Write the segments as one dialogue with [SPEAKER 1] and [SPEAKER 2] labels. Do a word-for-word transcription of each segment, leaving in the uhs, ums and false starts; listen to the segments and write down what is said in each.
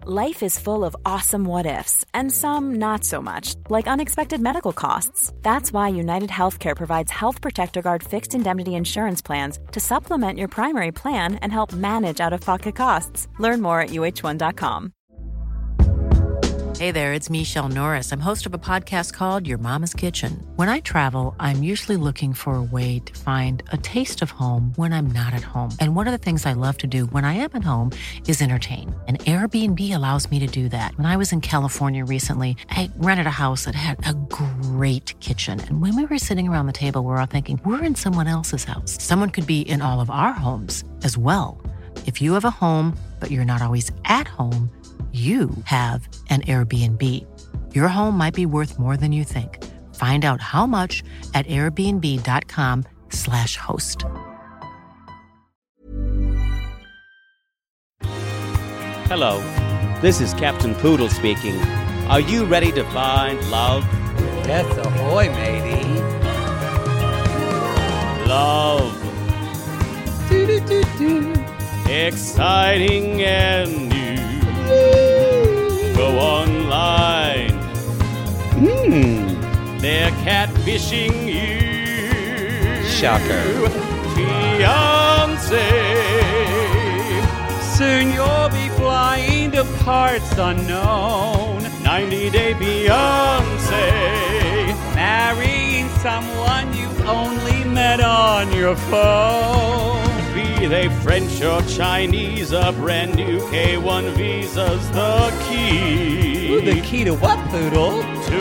[SPEAKER 1] Life is full of awesome what-ifs, and some not so much, like unexpected medical costs. That's why United Healthcare provides Health Protector Guard fixed indemnity insurance plans to supplement your primary plan and help manage out-of-pocket costs. Learn more at U H one dot com.
[SPEAKER 2] Hey there, it's Michelle Norris. I'm host of a podcast called Your Mama's Kitchen. When I travel, I'm usually looking for a way to find a taste of home when I'm not at home. And one of the things I love to do when I am at home is entertain. And Airbnb allows me to do that. When I was in California recently, I rented a house that had a great kitchen. And when we were sitting around the table, we were all thinking, we're in someone else's house. Someone could be in all of our homes as well. If you have a home, but you're not always at home, you have an Airbnb. Your home might be worth more than you think. Find out how much at airbnb.com slash host.
[SPEAKER 3] Hello, this is Captain Poodle speaking. Are you ready to find love?
[SPEAKER 4] Yes, ahoy, matey.
[SPEAKER 3] Love.
[SPEAKER 4] Do-do-do-do.
[SPEAKER 3] Exciting and new. Go online.
[SPEAKER 4] Hmm.
[SPEAKER 3] They're catfishing you.
[SPEAKER 4] Shocker.
[SPEAKER 3] Fiancé.
[SPEAKER 4] Soon you'll be flying to parts unknown.
[SPEAKER 3] ninety Day Fiancé.
[SPEAKER 4] Marrying someone you only met on your phone.
[SPEAKER 3] Be they French or Chinese, a brand new K one visa's the key.
[SPEAKER 4] Ooh, the key to what, Poodle?
[SPEAKER 3] To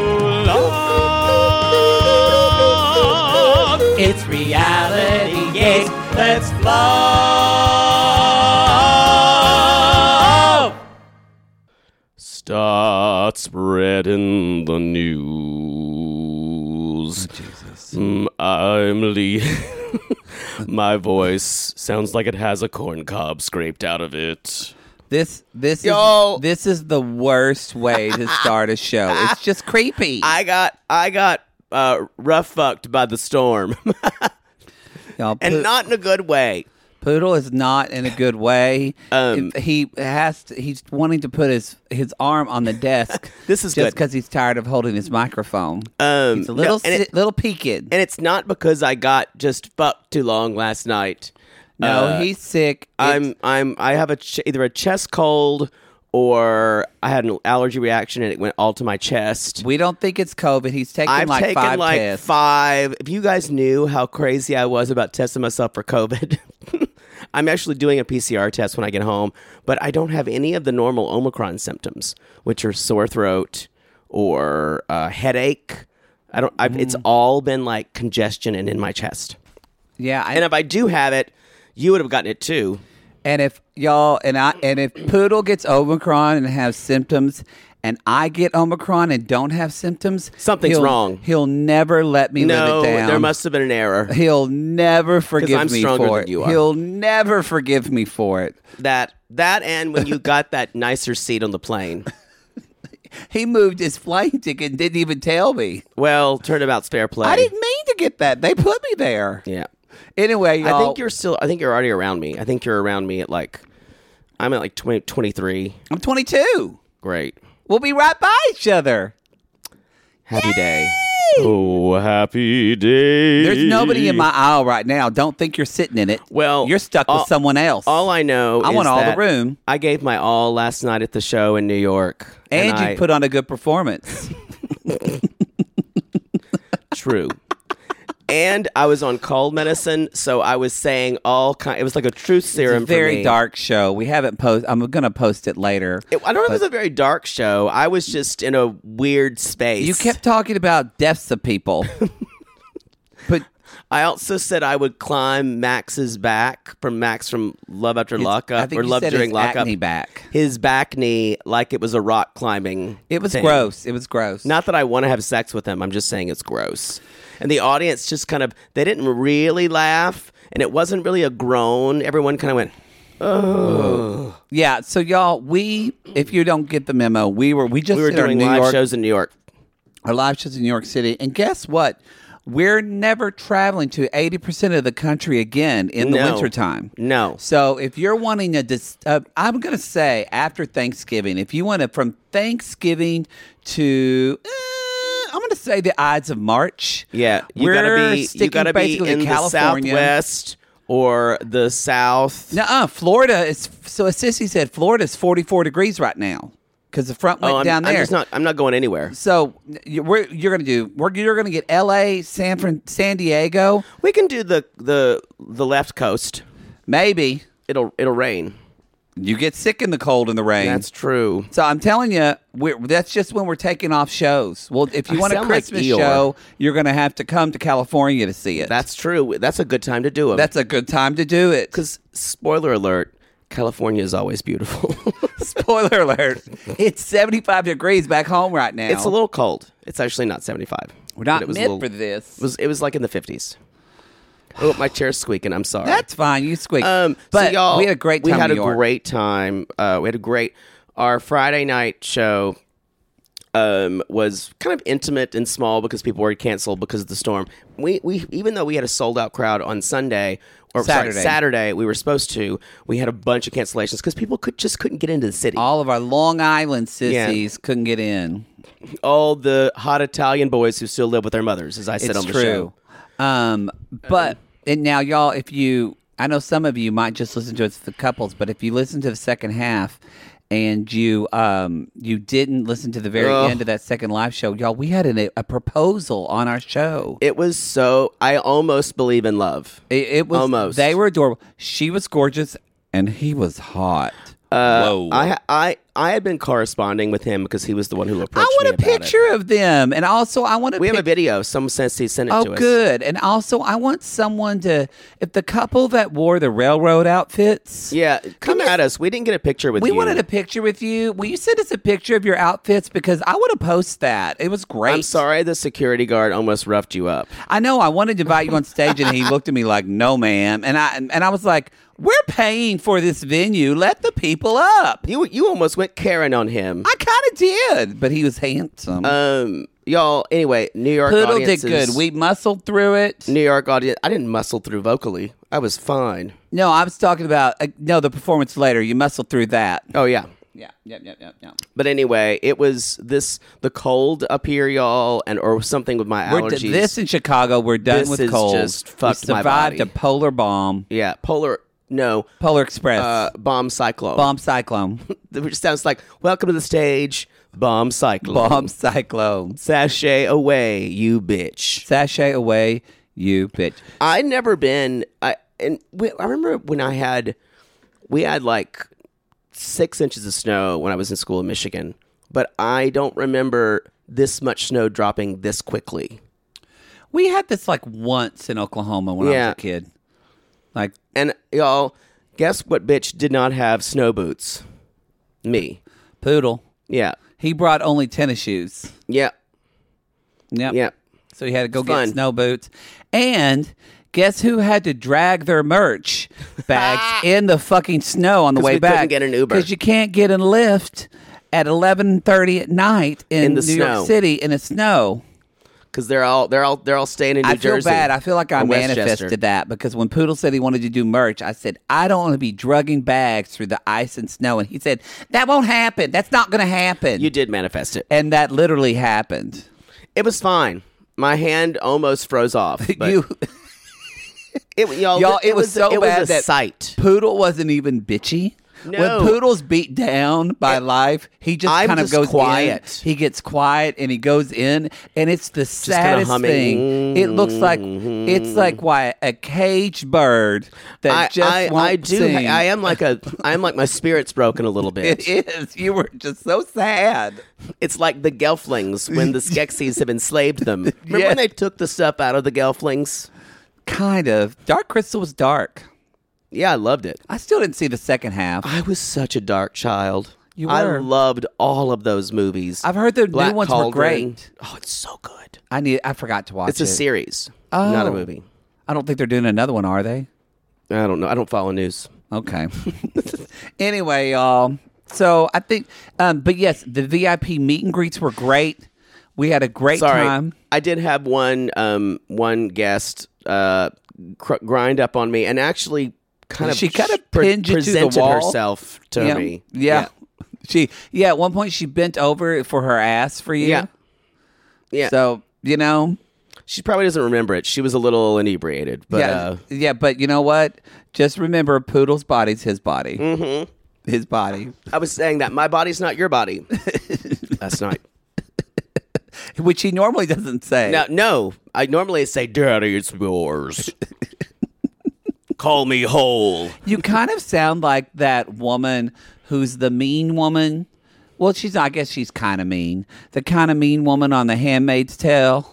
[SPEAKER 3] love.
[SPEAKER 4] It's reality, yes, let's love.
[SPEAKER 3] Start spreading the news.
[SPEAKER 4] Oh, Jesus.
[SPEAKER 3] Mm, I'm Lee. My voice sounds like it has a corn cob scraped out of it.
[SPEAKER 4] This this
[SPEAKER 3] Yo.
[SPEAKER 4] is this is the worst way to start a show. It's just creepy.
[SPEAKER 3] I got I got uh, rough fucked by the storm,
[SPEAKER 4] Y'all,
[SPEAKER 3] and
[SPEAKER 4] Poo-
[SPEAKER 3] not in a good way.
[SPEAKER 4] Poodle is not in a good way.
[SPEAKER 3] Um,
[SPEAKER 4] he has to, he's wanting to put his, his arm on the desk.
[SPEAKER 3] This is
[SPEAKER 4] just
[SPEAKER 3] good.
[SPEAKER 4] because he's tired of holding his microphone.
[SPEAKER 3] Um,
[SPEAKER 4] He's a little
[SPEAKER 3] no, and
[SPEAKER 4] si-
[SPEAKER 3] it-
[SPEAKER 4] little peaked.
[SPEAKER 3] And it's not because I got just fucked too long last night.
[SPEAKER 4] No,
[SPEAKER 3] Uh,
[SPEAKER 4] he's sick.
[SPEAKER 3] I'm
[SPEAKER 4] It's-
[SPEAKER 3] I'm I have a ch- either a chest cold or I had an allergy reaction and it went all to my chest.
[SPEAKER 4] We don't think it's COVID. He's taken
[SPEAKER 3] I've
[SPEAKER 4] like
[SPEAKER 3] taken
[SPEAKER 4] five
[SPEAKER 3] like
[SPEAKER 4] tests.
[SPEAKER 3] five. If you guys knew how crazy I was about testing myself for COVID, I'm actually doing a P C R test when I get home, but I don't have any of the normal Omicron symptoms, which are sore throat or uh, headache. I don't. I've,
[SPEAKER 4] Mm.
[SPEAKER 3] It's all been like congestion and in my chest.
[SPEAKER 4] Yeah, I,
[SPEAKER 3] And if I do have it, you would have gotten it too.
[SPEAKER 4] and if y'all and I and if Poodle gets Omicron and has symptoms, and I get Omicron and don't have symptoms,
[SPEAKER 3] Something's
[SPEAKER 4] he'll-
[SPEAKER 3] wrong.
[SPEAKER 4] He'll never let me
[SPEAKER 3] No,
[SPEAKER 4] live it down.
[SPEAKER 3] there must have been an error.
[SPEAKER 4] He'll never forgive
[SPEAKER 3] I'm
[SPEAKER 4] me
[SPEAKER 3] stronger
[SPEAKER 4] for
[SPEAKER 3] than
[SPEAKER 4] it.
[SPEAKER 3] you are.
[SPEAKER 4] He'll never forgive me for it.
[SPEAKER 3] That that and when you got that nicer seat on the plane.
[SPEAKER 4] He moved his flight ticket and didn't even tell me.
[SPEAKER 3] Well, turnabout's fair play.
[SPEAKER 4] I didn't mean to get that. They put me there.
[SPEAKER 3] Yeah.
[SPEAKER 4] Anyway, y'all.
[SPEAKER 3] I think you're still. I think you're already around me. I think you're around me at like. I'm at like twenty, twenty-three.
[SPEAKER 4] I'm twenty-two.
[SPEAKER 3] Great.
[SPEAKER 4] We'll be right by each other.
[SPEAKER 3] Happy day. Oh, happy day.
[SPEAKER 4] There's nobody in my aisle right now. Don't think you're sitting in it.
[SPEAKER 3] Well,
[SPEAKER 4] you're stuck
[SPEAKER 3] all-
[SPEAKER 4] with someone else.
[SPEAKER 3] All I know
[SPEAKER 4] I
[SPEAKER 3] is
[SPEAKER 4] want all the
[SPEAKER 3] that
[SPEAKER 4] room.
[SPEAKER 3] I gave my all last night at the show in New York.
[SPEAKER 4] and you
[SPEAKER 3] I,
[SPEAKER 4] put on a good performance.
[SPEAKER 3] True. And I was on cold medicine, so I was saying all kind. It was like a truth serum.
[SPEAKER 4] It's a very
[SPEAKER 3] for me.
[SPEAKER 4] dark show. We haven't post. I'm going to post it later.
[SPEAKER 3] It, I don't know if it was a very dark show. I was just in a weird space.
[SPEAKER 4] You kept talking about deaths of people. But
[SPEAKER 3] I also said I would climb Max's back from Max from Love After
[SPEAKER 4] his-
[SPEAKER 3] Lockup
[SPEAKER 4] I think
[SPEAKER 3] or
[SPEAKER 4] you
[SPEAKER 3] Love
[SPEAKER 4] said
[SPEAKER 3] During
[SPEAKER 4] his
[SPEAKER 3] Lockup.
[SPEAKER 4] acne back.
[SPEAKER 3] His back knee, like it was a rock climbing.
[SPEAKER 4] It was
[SPEAKER 3] thing.
[SPEAKER 4] gross. It was gross.
[SPEAKER 3] Not that I want to have sex with him. I'm just saying it's gross. And the audience just kind of, they didn't really laugh, and it wasn't really a groan. Everyone kind of went, oh.
[SPEAKER 4] Yeah. So y'all, we, if you don't get the memo, we were we just
[SPEAKER 3] We were
[SPEAKER 4] did our
[SPEAKER 3] doing
[SPEAKER 4] New
[SPEAKER 3] live
[SPEAKER 4] York,
[SPEAKER 3] shows in New York.
[SPEAKER 4] our live shows in New York City, and guess what? we're never traveling to eighty percent of the country again in the
[SPEAKER 3] No.
[SPEAKER 4] wintertime.
[SPEAKER 3] No.
[SPEAKER 4] So if you're wanting a, dis- uh, I'm going to say after Thanksgiving, if you want to, from Thanksgiving to, uh, I'm going to say the Ides of March.
[SPEAKER 3] Yeah, you
[SPEAKER 4] we're
[SPEAKER 3] gotta be. You
[SPEAKER 4] sticking
[SPEAKER 3] gotta be
[SPEAKER 4] basically
[SPEAKER 3] in
[SPEAKER 4] to
[SPEAKER 3] the
[SPEAKER 4] California.
[SPEAKER 3] Southwest or the South.
[SPEAKER 4] Nuh-uh, Florida is, so as Sissy said, Florida is forty-four degrees right now because the front went
[SPEAKER 3] Oh, I'm,
[SPEAKER 4] down
[SPEAKER 3] I'm
[SPEAKER 4] there.
[SPEAKER 3] just not. I'm not going anywhere.
[SPEAKER 4] So you- we're, you're going to do, we're, you're going to get L A, San Fran, San Diego,
[SPEAKER 3] We can do the the the left coast.
[SPEAKER 4] maybe.
[SPEAKER 3] It'll it'll rain.
[SPEAKER 4] You get sick in the cold and the rain.
[SPEAKER 3] That's true.
[SPEAKER 4] So I'm telling you, we're, that's just when we're taking off shows. Well, if you
[SPEAKER 3] I
[SPEAKER 4] want a
[SPEAKER 3] sound like
[SPEAKER 4] Christmas
[SPEAKER 3] Eeyore.
[SPEAKER 4] show, you're going to have to come to California to see it.
[SPEAKER 3] That's true. That's a good time to do them.
[SPEAKER 4] That's a good time to do it.
[SPEAKER 3] because spoiler alert, California is always beautiful.
[SPEAKER 4] Spoiler alert, it's seventy-five degrees back home right now.
[SPEAKER 3] It's a little cold. It's actually not seventy-five.
[SPEAKER 4] We're not
[SPEAKER 3] But it was a
[SPEAKER 4] meant
[SPEAKER 3] little-
[SPEAKER 4] for this.
[SPEAKER 3] It was it was like in the fifties. Oh, my chair's squeaking. I'm sorry.
[SPEAKER 4] That's fine. You squeak.
[SPEAKER 3] Um,
[SPEAKER 4] but
[SPEAKER 3] so y'all,
[SPEAKER 4] we had a great time
[SPEAKER 3] We had
[SPEAKER 4] in
[SPEAKER 3] a
[SPEAKER 4] New York.
[SPEAKER 3] great time. Uh, we had a great. Our Friday night show um, was kind of intimate and small because people were canceled because of the storm. We we even though we had a sold out crowd on Sunday or
[SPEAKER 4] Saturday.
[SPEAKER 3] sorry, Saturday, we were supposed to. We had a bunch of cancellations because people could just couldn't get into the city.
[SPEAKER 4] All of our Long Island sissies couldn't get in.
[SPEAKER 3] All the hot Italian boys who still live with their mothers, as I said
[SPEAKER 4] It's
[SPEAKER 3] on the
[SPEAKER 4] true.
[SPEAKER 3] show.
[SPEAKER 4] Um, but and now, y'all, if you, I know some of you might just listen to it for couples, but if you listen to the second half and you um you didn't listen to the very
[SPEAKER 3] Ugh.
[SPEAKER 4] end of that second live show, y'all, we had an, a proposal on our show.
[SPEAKER 3] It was so. I almost believe in love.
[SPEAKER 4] It, it was
[SPEAKER 3] Almost.
[SPEAKER 4] They were adorable. She was gorgeous, and he was hot.
[SPEAKER 3] Uh,
[SPEAKER 4] Whoa!
[SPEAKER 3] I I I had been corresponding with him because he was the one who approached
[SPEAKER 4] I
[SPEAKER 3] me
[SPEAKER 4] want a
[SPEAKER 3] about it.
[SPEAKER 4] picture of them, and also I want to.
[SPEAKER 3] We have a video. Some since he sent it
[SPEAKER 4] Oh,
[SPEAKER 3] to us.
[SPEAKER 4] good. And also, I want someone to, if the couple that wore the railroad outfits.
[SPEAKER 3] Yeah, come
[SPEAKER 4] you-
[SPEAKER 3] at us. We didn't get a picture with
[SPEAKER 4] We
[SPEAKER 3] you.
[SPEAKER 4] wanted a picture with you. Will you send us a picture of your outfits? Because I want to post that. It was great.
[SPEAKER 3] I'm sorry the security guard almost roughed you up.
[SPEAKER 4] I know. I wanted to invite you on stage, and he looked at me like, "No, ma'am." And I and I was like, "We're paying for this venue. Let the people up."
[SPEAKER 3] You you almost went Karen on him.
[SPEAKER 4] I kind of did, but he was handsome.
[SPEAKER 3] Um, y'all. Anyway, New York
[SPEAKER 4] Poodle did
[SPEAKER 3] audiences.
[SPEAKER 4] good. We muscled through it.
[SPEAKER 3] New York audience. I didn't muscle through vocally. I was fine.
[SPEAKER 4] No, I was talking about uh, no the performance later. You muscled through that.
[SPEAKER 3] Oh yeah.
[SPEAKER 4] Yeah, yep, yep, yep, yep.
[SPEAKER 3] But anyway, it was this the cold up here, y'all, and or something with my
[SPEAKER 4] We're
[SPEAKER 3] allergies.
[SPEAKER 4] d- this in Chicago. We're done
[SPEAKER 3] This
[SPEAKER 4] with
[SPEAKER 3] is
[SPEAKER 4] cold.
[SPEAKER 3] just fucked
[SPEAKER 4] we
[SPEAKER 3] my
[SPEAKER 4] survived
[SPEAKER 3] body.
[SPEAKER 4] a polar bomb,
[SPEAKER 3] yeah, polar. No,
[SPEAKER 4] Polar Express,
[SPEAKER 3] uh, bomb cyclone.
[SPEAKER 4] bomb cyclone,
[SPEAKER 3] Which sounds like welcome to the stage, bomb cyclone.
[SPEAKER 4] bomb cyclone.
[SPEAKER 3] Sashay away, you bitch.
[SPEAKER 4] Sashay away, you bitch.
[SPEAKER 3] I never been. I and we, I remember when I had, we had like six inches of snow when I was in school in Michigan, but I don't remember this much snow dropping this quickly.
[SPEAKER 4] We had this like once in Oklahoma when I
[SPEAKER 3] Yeah.
[SPEAKER 4] was a kid. Like
[SPEAKER 3] And y'all, guess what? Bitch did not have snow boots. Me.
[SPEAKER 4] Poodle,
[SPEAKER 3] Yeah.
[SPEAKER 4] he brought only tennis shoes.
[SPEAKER 3] Yeah.
[SPEAKER 4] Yep.
[SPEAKER 3] Yeah.
[SPEAKER 4] So he had to go
[SPEAKER 3] It's
[SPEAKER 4] get
[SPEAKER 3] fun.
[SPEAKER 4] snow boots. And guess who had to drag their merch bags in the fucking snow on the
[SPEAKER 3] 'Cause
[SPEAKER 4] way
[SPEAKER 3] we
[SPEAKER 4] back?
[SPEAKER 3] couldn't get an Uber.
[SPEAKER 4] Because you can't get a lift at eleven thirty at night in,
[SPEAKER 3] In the
[SPEAKER 4] New
[SPEAKER 3] snow.
[SPEAKER 4] York City in the snow.
[SPEAKER 3] Because they're all they're all they're all staying in New
[SPEAKER 4] I feel
[SPEAKER 3] Jersey.
[SPEAKER 4] bad. I feel like I
[SPEAKER 3] or Westchester.
[SPEAKER 4] manifested that because when Poodle said he wanted to do merch, I said, I don't want to be drugging bags through the ice and snow. And he said, that won't happen. That's not going to happen.
[SPEAKER 3] You did manifest it.
[SPEAKER 4] and that literally happened.
[SPEAKER 3] It was fine. My hand almost froze off. But
[SPEAKER 4] you,
[SPEAKER 3] it, y'all,
[SPEAKER 4] y'all, it, was, so
[SPEAKER 3] it
[SPEAKER 4] bad
[SPEAKER 3] was a
[SPEAKER 4] that
[SPEAKER 3] sight.
[SPEAKER 4] Poodle wasn't even bitchy.
[SPEAKER 3] No.
[SPEAKER 4] When Poodle's beat down by life, he just
[SPEAKER 3] I'm
[SPEAKER 4] kind of
[SPEAKER 3] just
[SPEAKER 4] goes
[SPEAKER 3] quiet.
[SPEAKER 4] in. He gets quiet and he goes in, and it's the
[SPEAKER 3] kinda
[SPEAKER 4] saddest
[SPEAKER 3] humming.
[SPEAKER 4] thing. It looks like it's like why a caged bird that
[SPEAKER 3] I,
[SPEAKER 4] just
[SPEAKER 3] I,
[SPEAKER 4] won't
[SPEAKER 3] I do.
[SPEAKER 4] sing.
[SPEAKER 3] I am like a. I am like my spirit's broken a little bit.
[SPEAKER 4] It is. You were just so sad.
[SPEAKER 3] It's like the Gelflings when the Skeksis have enslaved them. Remember
[SPEAKER 4] Yeah.
[SPEAKER 3] when they took the stuff out of the Gelflings?
[SPEAKER 4] Kind of. Dark Crystal was dark.
[SPEAKER 3] Yeah, I loved it.
[SPEAKER 4] I still didn't see the second half.
[SPEAKER 3] I was such a dark child.
[SPEAKER 4] You
[SPEAKER 3] I
[SPEAKER 4] were.
[SPEAKER 3] loved all of those movies.
[SPEAKER 4] I've heard the
[SPEAKER 3] Black
[SPEAKER 4] new ones were
[SPEAKER 3] Cauldron.
[SPEAKER 4] great.
[SPEAKER 3] Oh, it's so good.
[SPEAKER 4] I need. I forgot to watch
[SPEAKER 3] It's
[SPEAKER 4] it.
[SPEAKER 3] a series, not a
[SPEAKER 4] Oh.
[SPEAKER 3] movie.
[SPEAKER 4] I don't think they're doing another one, are they?
[SPEAKER 3] I don't know. I don't follow news.
[SPEAKER 4] Okay. Anyway, y'all. So I think, um, but yes, the V I P meet and greets were great. We had a great
[SPEAKER 3] Sorry,
[SPEAKER 4] time.
[SPEAKER 3] I did have one um, one guest uh, cr- grind up on me and actually kind of
[SPEAKER 4] She kind of
[SPEAKER 3] pre-
[SPEAKER 4] pinned you to the
[SPEAKER 3] presented
[SPEAKER 4] wall.
[SPEAKER 3] herself to
[SPEAKER 4] yeah.
[SPEAKER 3] me.
[SPEAKER 4] Yeah. She yeah, at one point she bent over for her ass for you.
[SPEAKER 3] Yeah. Yeah.
[SPEAKER 4] So, you know,
[SPEAKER 3] She probably doesn't remember it. She was a little inebriated. But,
[SPEAKER 4] yeah,
[SPEAKER 3] uh,
[SPEAKER 4] yeah, but you know what? Just remember, Poodle's body's his body. Mm-hmm. His body.
[SPEAKER 3] I was saying that my body's not your body. That's not.
[SPEAKER 4] Which he normally doesn't say.
[SPEAKER 3] No, no. I normally say, Daddy, it's yours. Call me whole.
[SPEAKER 4] You kind of sound like that woman who's the mean woman. Well, she's, I guess she's kind of mean. The kind of mean woman on The Handmaid's Tale.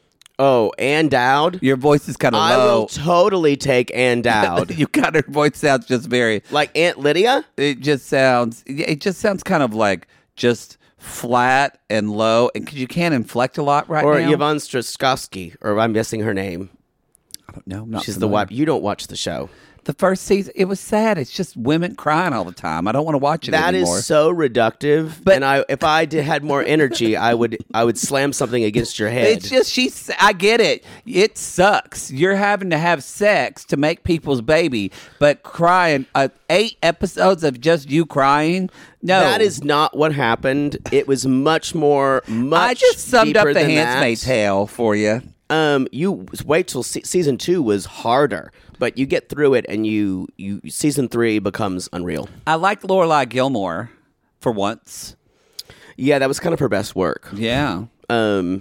[SPEAKER 3] Oh, Ann Dowd?
[SPEAKER 4] Your voice is kind of
[SPEAKER 3] I
[SPEAKER 4] low.
[SPEAKER 3] will totally take Ann Dowd.
[SPEAKER 4] You got her voice sounds just very.
[SPEAKER 3] Like Aunt Lydia?
[SPEAKER 4] It just sounds. It just sounds kind of like just flat and low, and because you can't inflect a lot right
[SPEAKER 3] Or
[SPEAKER 4] now.
[SPEAKER 3] Yvonne Strahovski, or I'm missing her name.
[SPEAKER 4] I don't know. I'm not
[SPEAKER 3] She's the
[SPEAKER 4] familiar.
[SPEAKER 3] wife. You don't watch the show.
[SPEAKER 4] The first season, it was sad. It's just women crying all the time. I don't want to watch it
[SPEAKER 3] That
[SPEAKER 4] anymore.
[SPEAKER 3] is so reductive.
[SPEAKER 4] But-
[SPEAKER 3] and I, if I did had more energy, I would, I would slam something against your head.
[SPEAKER 4] It's just she's. I get it. It sucks. You're having to have sex to make people's baby, but crying uh, eight episodes of just you crying. No,
[SPEAKER 3] That is not what happened. It was much more. Much
[SPEAKER 4] I just summed up
[SPEAKER 3] deeper
[SPEAKER 4] the
[SPEAKER 3] than
[SPEAKER 4] Handmaid's
[SPEAKER 3] that.
[SPEAKER 4] Tale for you.
[SPEAKER 3] Um, you wait till se- season two was harder, but you get through it, and you, you season three becomes unreal.
[SPEAKER 4] I liked Lorelai Gilmore for once.
[SPEAKER 3] Yeah, that was kind of her best work.
[SPEAKER 4] Yeah.
[SPEAKER 3] Um,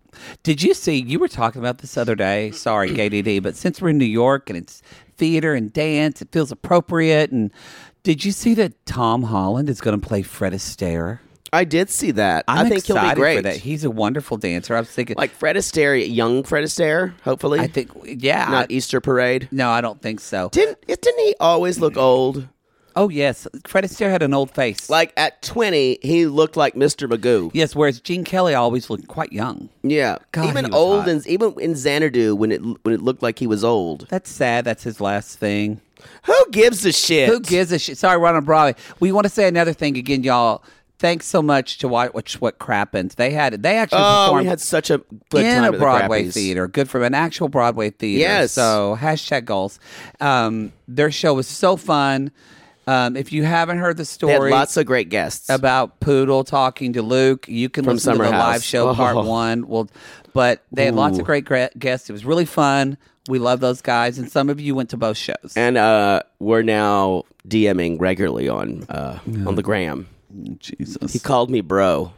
[SPEAKER 4] Did you see? You were talking about this other day. Sorry, K D D, but since we're in New York and it's theater and dance, it feels appropriate. And did you see that Tom Holland is going to play Fred Astaire?
[SPEAKER 3] I did see that.
[SPEAKER 4] I'm
[SPEAKER 3] I think he'll
[SPEAKER 4] excited
[SPEAKER 3] be great.
[SPEAKER 4] for that. He's a wonderful dancer. I was thinking,
[SPEAKER 3] Like Fred Astaire, young Fred Astaire, hopefully.
[SPEAKER 4] I think, yeah.
[SPEAKER 3] Not
[SPEAKER 4] I-
[SPEAKER 3] Easter Parade.
[SPEAKER 4] no, I don't think so.
[SPEAKER 3] Didn't didn't he always look old?
[SPEAKER 4] Oh yes, Fred Astaire had an old face.
[SPEAKER 3] Like at twenty, he looked like Mister Magoo.
[SPEAKER 4] yes, whereas Gene Kelly always looked quite young.
[SPEAKER 3] Yeah,
[SPEAKER 4] God, he
[SPEAKER 3] even
[SPEAKER 4] was
[SPEAKER 3] old
[SPEAKER 4] hot.
[SPEAKER 3] and even in Xanadu when it when it looked like he was old.
[SPEAKER 4] That's sad. That's his last thing.
[SPEAKER 3] Who gives a shit?
[SPEAKER 4] Who gives a shit? Sorry, we're on Broadway. We want to say another thing again, y'all. Thanks so much to Watch What, what Crappens. They had they actually
[SPEAKER 3] Oh,
[SPEAKER 4] performed
[SPEAKER 3] we had such a good
[SPEAKER 4] in
[SPEAKER 3] time
[SPEAKER 4] a
[SPEAKER 3] at the
[SPEAKER 4] Broadway
[SPEAKER 3] Crappies.
[SPEAKER 4] theater. Good for an actual Broadway theater.
[SPEAKER 3] Yes.
[SPEAKER 4] So hashtag goals. Um, their show was so fun. Um, if you haven't heard the
[SPEAKER 3] They
[SPEAKER 4] story
[SPEAKER 3] had lots of great guests.
[SPEAKER 4] about Poodle talking to Luke, you can
[SPEAKER 3] From
[SPEAKER 4] listen
[SPEAKER 3] Summer
[SPEAKER 4] to the
[SPEAKER 3] House.
[SPEAKER 4] live show part
[SPEAKER 3] Oh.
[SPEAKER 4] one. Well, but they had lots
[SPEAKER 3] Ooh.
[SPEAKER 4] of great gra- guests. It was really fun. We love those guys, and some of you went to both shows.
[SPEAKER 3] and uh, we're now DMing regularly on uh, on the gram.
[SPEAKER 4] Jesus.
[SPEAKER 3] He called me bro.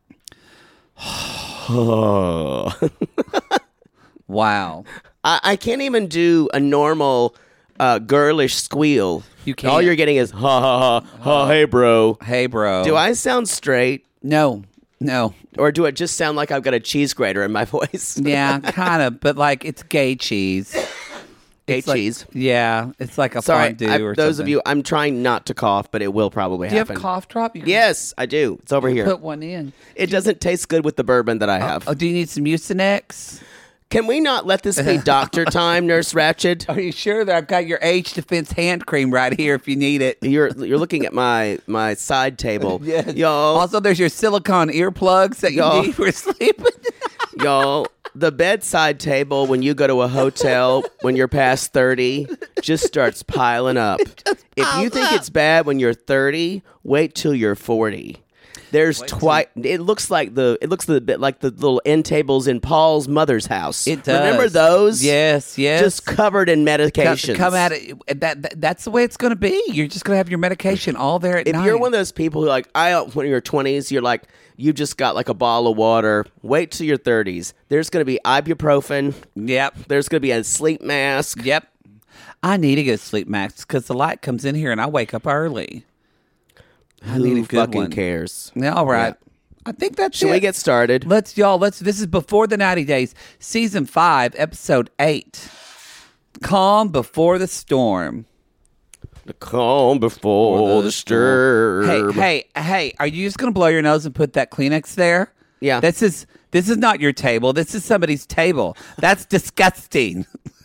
[SPEAKER 4] Wow.
[SPEAKER 3] I, I can't even do a normal uh, girlish squeal.
[SPEAKER 4] You can't.
[SPEAKER 3] All you're getting is ha ha ha ha. Hey, bro.
[SPEAKER 4] Hey, bro.
[SPEAKER 3] Do I sound straight,
[SPEAKER 4] No. No.
[SPEAKER 3] or do it just sound like I've got a cheese grater in my voice?
[SPEAKER 4] Yeah, kind of, but like it's gay cheese.
[SPEAKER 3] Gay
[SPEAKER 4] It's like-
[SPEAKER 3] cheese.
[SPEAKER 4] Yeah, it's like a
[SPEAKER 3] Sorry,
[SPEAKER 4] fondue
[SPEAKER 3] I-
[SPEAKER 4] or
[SPEAKER 3] those
[SPEAKER 4] something.
[SPEAKER 3] of you. I'm trying not to cough, but it will probably
[SPEAKER 4] Do you
[SPEAKER 3] happen.
[SPEAKER 4] have a cough drop? You can
[SPEAKER 3] Yes, I do. It's over here.
[SPEAKER 4] put one in.
[SPEAKER 3] It doesn't taste good with the bourbon that I have.
[SPEAKER 4] Oh, do you need some Mucinex?
[SPEAKER 3] Can we not let this be doctor time, Nurse Ratched?
[SPEAKER 4] Are you sure that I've got your age defense hand cream right here if you need it?
[SPEAKER 3] You're you're looking at my my side table.
[SPEAKER 4] Yes.
[SPEAKER 3] Y'all,
[SPEAKER 4] Also, there's your silicone earplugs that you
[SPEAKER 3] Y'all.
[SPEAKER 4] need for sleeping.
[SPEAKER 3] y'all, the bedside table when you go to a hotel when you're past thirty just starts piling up. If you think it's bad when you're thirty, wait till you're forty. There's twice. It looks like the. It looks a bit like the little end tables in Paul's mother's house.
[SPEAKER 4] It does.
[SPEAKER 3] Remember those?
[SPEAKER 4] Yes, yes.
[SPEAKER 3] Just covered in
[SPEAKER 4] come,
[SPEAKER 3] medications.
[SPEAKER 4] come at it. That, that that's the way it's going to be. You're just going to have your medication all there at
[SPEAKER 3] If
[SPEAKER 4] night.
[SPEAKER 3] you're one of those people who like, I when you're twenties, you're like, you just got like a bottle of water. Wait till your thirties. There's going to be ibuprofen.
[SPEAKER 4] Yep.
[SPEAKER 3] There's going to be a sleep mask.
[SPEAKER 4] Yep. I need to get a sleep mask because the light comes in here and I wake up early. I
[SPEAKER 3] Who
[SPEAKER 4] need a good
[SPEAKER 3] fucking
[SPEAKER 4] one.
[SPEAKER 3] cares?
[SPEAKER 4] Yeah, all right. I think that's
[SPEAKER 3] Should
[SPEAKER 4] it.
[SPEAKER 3] we get started?
[SPEAKER 4] Let's y'all. Let's. This is Before the ninety Days, season five, episode eight. Calm before the storm.
[SPEAKER 3] The calm before the storm.
[SPEAKER 4] Hey, hey, hey! Are you just gonna blow your nose and put that Kleenex there?
[SPEAKER 3] Yeah.
[SPEAKER 4] This is this is not your table. This is somebody's table. That's disgusting.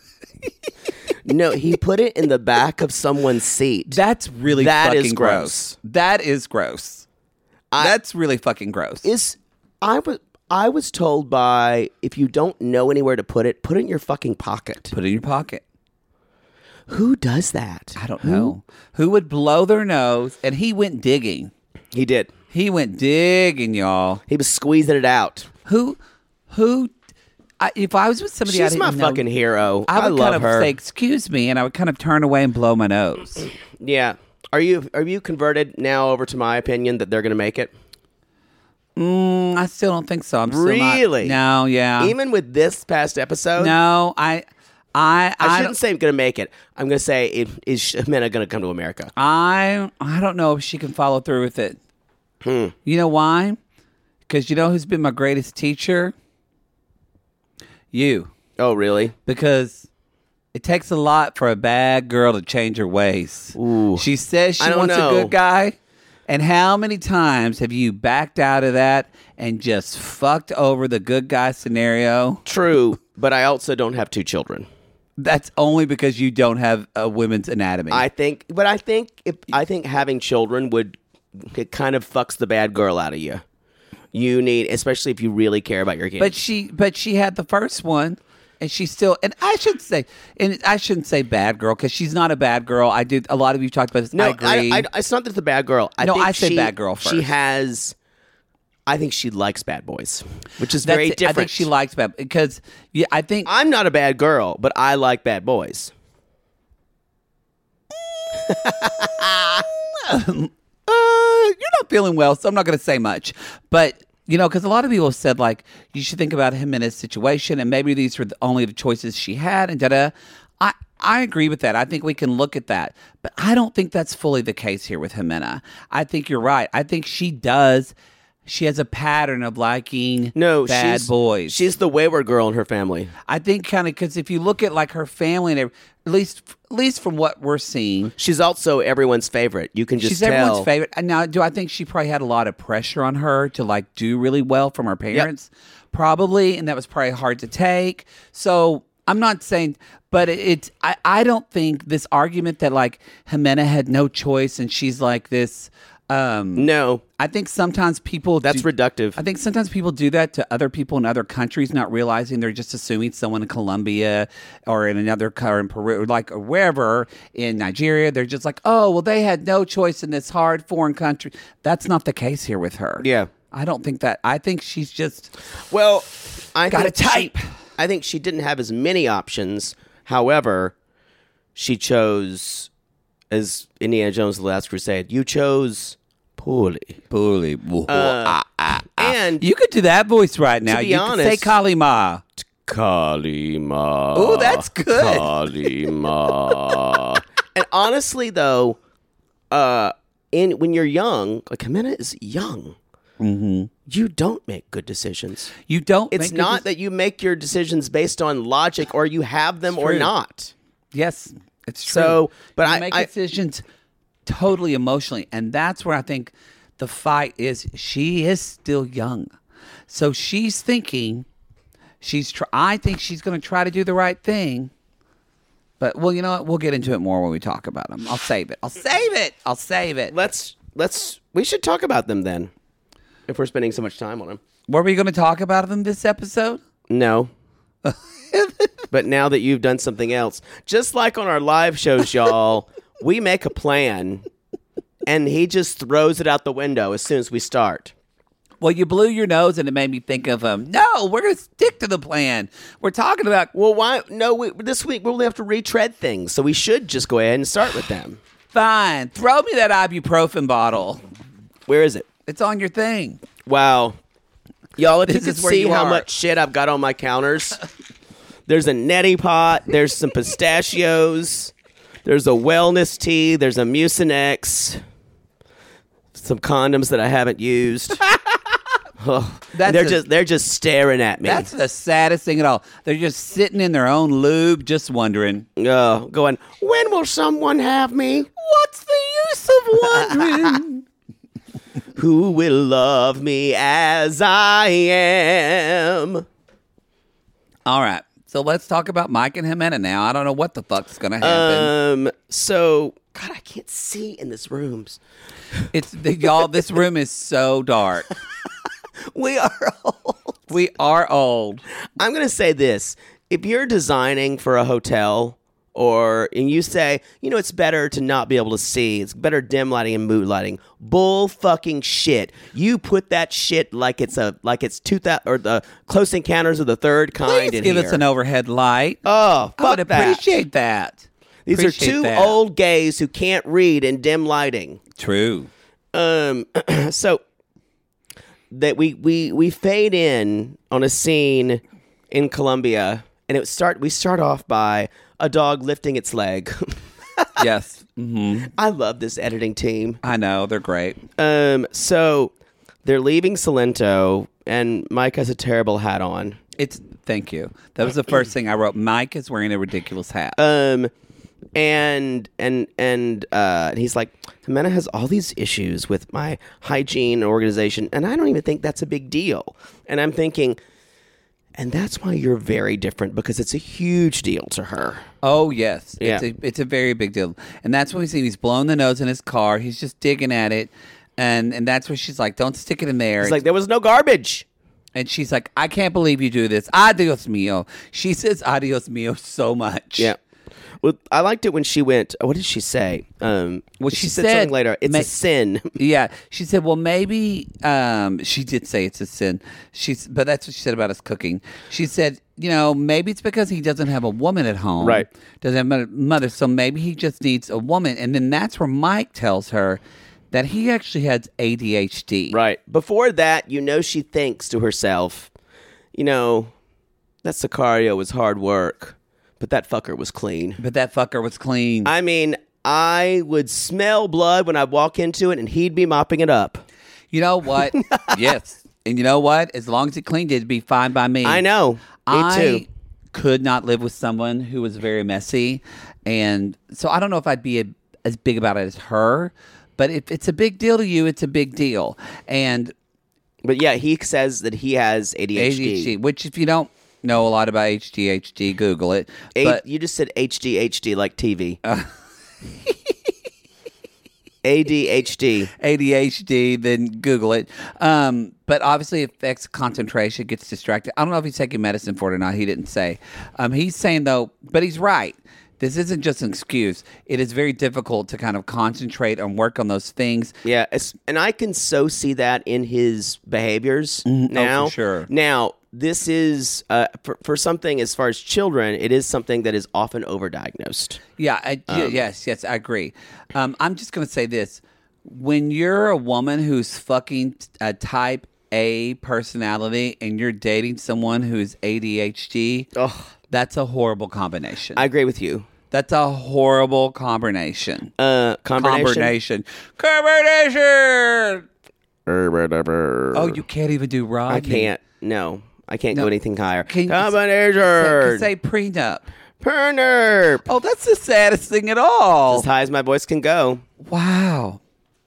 [SPEAKER 3] No, he put it in the back of someone's seat.
[SPEAKER 4] That's really
[SPEAKER 3] That
[SPEAKER 4] fucking
[SPEAKER 3] is
[SPEAKER 4] gross.
[SPEAKER 3] gross.
[SPEAKER 4] That is gross.
[SPEAKER 3] I-
[SPEAKER 4] That's really fucking gross.
[SPEAKER 3] is I was I was told by, if you don't know anywhere to put it, put it in your fucking pocket.
[SPEAKER 4] Put it in your pocket.
[SPEAKER 3] Who does that?
[SPEAKER 4] I don't know. Who would blow their nose? And he went digging.
[SPEAKER 3] He did.
[SPEAKER 4] He went digging, y'all.
[SPEAKER 3] He was squeezing it out.
[SPEAKER 4] Who, who, I, if I was with somebody I
[SPEAKER 3] She's
[SPEAKER 4] didn't
[SPEAKER 3] my
[SPEAKER 4] know,
[SPEAKER 3] fucking hero.
[SPEAKER 4] I
[SPEAKER 3] I,
[SPEAKER 4] would
[SPEAKER 3] love
[SPEAKER 4] kind of
[SPEAKER 3] her.
[SPEAKER 4] say, excuse me, and I would kind of turn away and blow my nose.
[SPEAKER 3] Yeah. Are you are you converted now over to my opinion that they're going to make it?
[SPEAKER 4] Mm, I still don't think so. I'm still
[SPEAKER 3] Really?
[SPEAKER 4] Not, no, yeah.
[SPEAKER 3] Even with this past episode?
[SPEAKER 4] no, I, I,
[SPEAKER 3] I
[SPEAKER 4] I,
[SPEAKER 3] shouldn't say I'm going to make it. I'm going to say, if, is Ximena going to come to America?
[SPEAKER 4] I, I don't know if she can follow through with it.
[SPEAKER 3] Hmm.
[SPEAKER 4] You know why? Because you know who's been my greatest teacher? You.
[SPEAKER 3] Oh, really?
[SPEAKER 4] Because it takes a lot for a bad girl to change her ways.
[SPEAKER 3] Ooh.
[SPEAKER 4] She says she
[SPEAKER 3] I don't
[SPEAKER 4] wants
[SPEAKER 3] know.
[SPEAKER 4] a good guy. And how many times have you backed out of that and just fucked over the good guy scenario?
[SPEAKER 3] True, but I also don't have two children.
[SPEAKER 4] That's only because you don't have a women's anatomy.
[SPEAKER 3] I think, but I think if I think having children would, it kind of fucks the bad girl out of you. You need, especially if you really care about your kids.
[SPEAKER 4] But she, but she had the first one, and she still. And I should say, and I shouldn't say bad girl because she's not a bad girl. I did. A lot of you talked about this.
[SPEAKER 3] no,
[SPEAKER 4] I agree.
[SPEAKER 3] I, I, it's not that it's a bad girl. I
[SPEAKER 4] No,
[SPEAKER 3] think
[SPEAKER 4] I say
[SPEAKER 3] she,
[SPEAKER 4] bad girl
[SPEAKER 3] She
[SPEAKER 4] first.
[SPEAKER 3] has. I think she likes bad boys, which is
[SPEAKER 4] That's
[SPEAKER 3] very
[SPEAKER 4] it.
[SPEAKER 3] different.
[SPEAKER 4] I think she likes bad because yeah, I think
[SPEAKER 3] I'm not a bad girl, but I like bad boys.
[SPEAKER 4] Uh, you're not feeling well, so I'm not going to say much. But, you know, because a lot of people have said, like, you should think about him in his situation, and maybe these were the only the choices she had, and da-da. I, I agree with that. I think we can look at that. But I don't think that's fully the case here with Ximena. I think you're right. I think she does. She has a pattern of liking
[SPEAKER 3] No,
[SPEAKER 4] bad
[SPEAKER 3] she's,
[SPEAKER 4] boys.
[SPEAKER 3] She's the wayward girl in her family.
[SPEAKER 4] I think kind of because if you look at, like, her family, and every, at least at least from what we're seeing,
[SPEAKER 3] She's also everyone's favorite. You can just
[SPEAKER 4] she's
[SPEAKER 3] tell.
[SPEAKER 4] everyone's favorite. And now, do I think she probably had a lot of pressure on her to like do really well from her parents? Probably, and that was probably hard to take. So I'm not saying, but it, it's I, I don't think this argument that like Ximena had no choice and she's like this. Um,
[SPEAKER 3] No,
[SPEAKER 4] I think sometimes people
[SPEAKER 3] that's
[SPEAKER 4] do,
[SPEAKER 3] reductive.
[SPEAKER 4] I think sometimes people do that to other people in other countries, not realizing they're just assuming someone in Colombia or in another car in Peru, like or wherever in Nigeria, they're just like, oh, well, they had no choice in this hard foreign country. That's not the case here with her.
[SPEAKER 3] Yeah.
[SPEAKER 4] I don't think that. I think she's just
[SPEAKER 3] Well, I
[SPEAKER 4] Got
[SPEAKER 3] think
[SPEAKER 4] a type.
[SPEAKER 3] She, I think she didn't have as many options. However, she chose, as Indiana Jones: The Last Crusade, you chose poorly.
[SPEAKER 4] bully.
[SPEAKER 3] Uh, and
[SPEAKER 4] you could do that voice right now.
[SPEAKER 3] be
[SPEAKER 4] you
[SPEAKER 3] honest-
[SPEAKER 4] could say Kalima.
[SPEAKER 3] Kalima.
[SPEAKER 4] Ooh, that's good.
[SPEAKER 3] Kalima. And honestly, though, uh, in when you're young, like Ximena is young,
[SPEAKER 4] Mm-hmm.
[SPEAKER 3] you don't make good decisions.
[SPEAKER 4] You don't.
[SPEAKER 3] It's
[SPEAKER 4] make
[SPEAKER 3] not
[SPEAKER 4] a,
[SPEAKER 3] that you make your decisions based on logic or you have them or
[SPEAKER 4] true.
[SPEAKER 3] not.
[SPEAKER 4] Yes, it's true.
[SPEAKER 3] So, but
[SPEAKER 4] you
[SPEAKER 3] I-
[SPEAKER 4] make
[SPEAKER 3] I-
[SPEAKER 4] decisions totally emotionally, and that's where I think the fight is. She is still young, so she's thinking she's. Tr- I think she's going to try to do the right thing. But well, you know what? We'll get into it more when we talk about them. I'll save it. I'll save it. I'll save it.
[SPEAKER 3] Let's let's we should talk about them then. If we're spending so much time on them.
[SPEAKER 4] Were we going to talk about them this episode?
[SPEAKER 3] No. But now that you've done something else, just like on our live shows, y'all, we make a plan and he just throws it out the window as soon as we start.
[SPEAKER 4] Well, you blew your nose, and it made me think of um. No, we're going to stick to the plan. We're talking about.
[SPEAKER 3] Well, why? No, we, this week we'll have to retread things, so we should just go ahead and start with them.
[SPEAKER 4] Fine. Throw me that ibuprofen bottle.
[SPEAKER 3] Where is it?
[SPEAKER 4] It's on your thing.
[SPEAKER 3] Wow. Y'all, if
[SPEAKER 4] This
[SPEAKER 3] you could
[SPEAKER 4] is where
[SPEAKER 3] see
[SPEAKER 4] you
[SPEAKER 3] how
[SPEAKER 4] are.
[SPEAKER 3] much shit I've got on my counters. There's a neti pot. There's some pistachios. There's a wellness tea. There's a Mucinex. Some condoms that I haven't used. Oh,
[SPEAKER 4] That's
[SPEAKER 3] they're
[SPEAKER 4] a-
[SPEAKER 3] just they're just staring at me.
[SPEAKER 4] That's the saddest thing at all. They're just sitting in their own lube, just wondering,
[SPEAKER 3] Oh, going, when will someone have me?
[SPEAKER 4] what's the use of wondering?
[SPEAKER 3] Who will love me as I am?
[SPEAKER 4] All right. So let's talk about Mike and Ximena now. I don't know what the fuck's going to happen.
[SPEAKER 3] Um. So, God, I can't see in this room.
[SPEAKER 4] it's the, y'all, this room is so dark.
[SPEAKER 3] We are all
[SPEAKER 4] We are old.
[SPEAKER 3] I'm going to say this. If you're designing for a hotel or and you say, you know, it's better to not be able to see. It's better dim lighting and mood lighting. Bull fucking shit. You put that shit like it's a like it's two thousand or the Close Encounters of the Third Kind
[SPEAKER 4] Please
[SPEAKER 3] in
[SPEAKER 4] give
[SPEAKER 3] here.
[SPEAKER 4] us an overhead light.
[SPEAKER 3] Oh, fuck
[SPEAKER 4] I would
[SPEAKER 3] that.
[SPEAKER 4] appreciate that.
[SPEAKER 3] These
[SPEAKER 4] Appreciate
[SPEAKER 3] are two
[SPEAKER 4] that.
[SPEAKER 3] old gays who can't read in dim lighting.
[SPEAKER 4] True.
[SPEAKER 3] Um, so that we we we fade in on a scene in Colombia, and it start we start off by a dog lifting its leg.
[SPEAKER 4] Yes. Mm-hmm.
[SPEAKER 3] I love this editing team.
[SPEAKER 4] I know. They're great.
[SPEAKER 3] Um, so they're leaving Salento, and Mike has a terrible hat on.
[SPEAKER 4] It's Thank you. That was the first thing I wrote. Mike is wearing a ridiculous hat.
[SPEAKER 3] Um, and and and uh, and he's like, Jimena has all these issues with my hygiene organization, and I don't even think that's a big deal. And I'm thinking, and that's why you're very different, because it's a huge deal to her.
[SPEAKER 4] Oh, yes.
[SPEAKER 3] Yeah.
[SPEAKER 4] It's a, it's a very big deal. And that's when we see him. He's blowing the nose in his car. He's just digging at it. And and that's where she's like, don't stick it in there.
[SPEAKER 3] It's like, there was no garbage.
[SPEAKER 4] And she's like, I can't believe you do this. Adios mio. She says adios mio so much.
[SPEAKER 3] Yeah. Well, I liked it when she went, what did she say? Um,
[SPEAKER 4] Well,
[SPEAKER 3] she,
[SPEAKER 4] she
[SPEAKER 3] said,
[SPEAKER 4] said
[SPEAKER 3] something later. It's
[SPEAKER 4] ma-
[SPEAKER 3] a sin.
[SPEAKER 4] Yeah. She said, well, maybe, um, she did say it's a sin. She's, but that's what she said about us cooking. She said, you know, maybe it's because he doesn't have a woman at home.
[SPEAKER 3] Right.
[SPEAKER 4] Doesn't have a mother. So maybe he just needs a woman. And then that's where Mike tells her that he actually has A D H D.
[SPEAKER 3] Right. Before that, you know, she thinks to herself, you know, that Sicario was hard work, but that fucker was clean.
[SPEAKER 4] But that fucker was clean.
[SPEAKER 3] I mean, I would smell blood when I'd walk into it, and he'd be mopping it up.
[SPEAKER 4] You know what? Yes. And you know what? As long as it cleaned, it'd be fine by me.
[SPEAKER 3] I know. Me
[SPEAKER 4] I
[SPEAKER 3] too.
[SPEAKER 4] could not live with someone who was very messy. And so I don't know if I'd be a, as big about it as her. But if it's a big deal to you, it's a big deal. And
[SPEAKER 3] But yeah, he says that he has A D H D.
[SPEAKER 4] A D H D, which if you don't know a lot about A D H D, Google it.
[SPEAKER 3] A-
[SPEAKER 4] But
[SPEAKER 3] you just said H D H D like T V. Uh. A D H D.
[SPEAKER 4] A D H D, then Google it. Um, but obviously it affects concentration, gets distracted. I don't know if he's taking medicine for it or not. He didn't say. Um, he's saying, though, but he's right. This isn't just an excuse. It is very difficult to kind of concentrate and work on those things.
[SPEAKER 3] Yeah, it's, and I can so see that in his behaviors now.
[SPEAKER 4] Oh, for sure.
[SPEAKER 3] Now, this is, uh, for, for something as far as children, it is something that is often overdiagnosed.
[SPEAKER 4] Yeah, I, yeah, yes, yes, I agree. Um, I'm just going to say this. When you're a woman who's fucking a type A personality and you're dating someone who's A D H D,
[SPEAKER 3] Ugh.
[SPEAKER 4] that's a horrible combination.
[SPEAKER 3] I agree with you.
[SPEAKER 4] That's a horrible combination.
[SPEAKER 3] Uh, combination.
[SPEAKER 4] Combination. Combination. Oh, you can't even do Rodney.
[SPEAKER 3] I can't. No, I can't
[SPEAKER 4] No.
[SPEAKER 3] go anything higher.
[SPEAKER 4] Can you
[SPEAKER 3] combination.
[SPEAKER 4] Say, say prenup.
[SPEAKER 3] Perner.
[SPEAKER 4] Oh, that's the saddest thing at all.
[SPEAKER 3] As high as my voice can go.
[SPEAKER 4] Wow.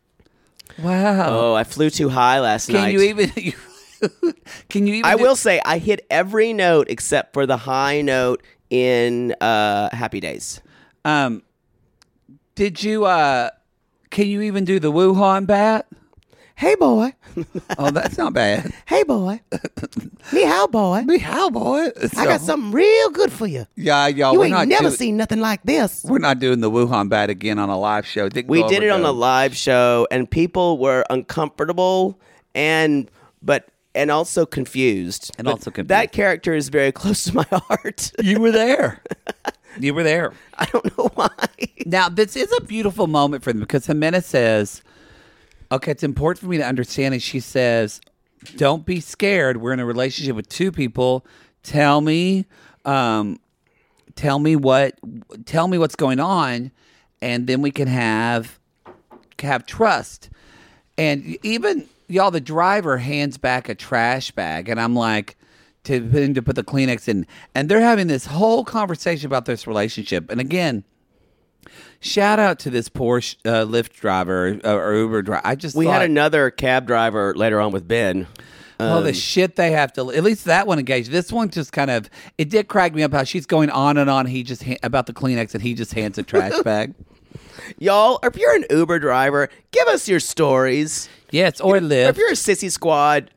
[SPEAKER 4] Wow.
[SPEAKER 3] Oh, I flew too high last
[SPEAKER 4] Can
[SPEAKER 3] night.
[SPEAKER 4] you even? Can you even?
[SPEAKER 3] I
[SPEAKER 4] do-
[SPEAKER 3] will say I hit every note except for the high note in uh, Happy Days.
[SPEAKER 4] Um, did you? Uh, can you even do the Wuhan bat?
[SPEAKER 3] Hey, boy.
[SPEAKER 4] Oh, that's not bad.
[SPEAKER 3] Hey, boy. Ni hao, boy.
[SPEAKER 4] Be how boy?
[SPEAKER 3] I got something real good for you.
[SPEAKER 4] Yeah, y'all.
[SPEAKER 3] You
[SPEAKER 4] we're
[SPEAKER 3] ain't
[SPEAKER 4] not
[SPEAKER 3] never
[SPEAKER 4] do-
[SPEAKER 3] seen nothing like this.
[SPEAKER 4] We're not doing the Wuhan bat again on a live show. Didn't
[SPEAKER 3] We
[SPEAKER 4] go
[SPEAKER 3] did
[SPEAKER 4] over
[SPEAKER 3] it on
[SPEAKER 4] good.
[SPEAKER 3] a live show, and people were uncomfortable and but and also confused.
[SPEAKER 4] And
[SPEAKER 3] But
[SPEAKER 4] also confused.
[SPEAKER 3] That character is very close to my heart.
[SPEAKER 4] You were there. You were there.
[SPEAKER 3] I don't know why.
[SPEAKER 4] Now, this is a beautiful moment for them because Jimena says, okay, it's important for me to understand. And she says, don't be scared. We're in a relationship with two people. Tell me, um, tell me what, tell me what's going on. And then we can have, have trust. And even y'all, the driver hands back a trash bag. And I'm like, to put him to put the Kleenex in. And they're having this whole conversation about this relationship. And again, shout out to this poor uh, Lyft driver uh, or Uber driver. I just
[SPEAKER 3] We
[SPEAKER 4] thought,
[SPEAKER 3] had another cab driver later on with Ben.
[SPEAKER 4] oh,
[SPEAKER 3] Um,
[SPEAKER 4] the shit they have to. At least that one engaged. This one just kind of. It did crack me up how she's going on and on. He just ha- about the Kleenex and he just hands a trash bag.
[SPEAKER 3] Y'all, if you're an Uber driver, give us your stories.
[SPEAKER 4] Yes, or
[SPEAKER 3] If
[SPEAKER 4] Lyft.
[SPEAKER 3] you're a sissy squad,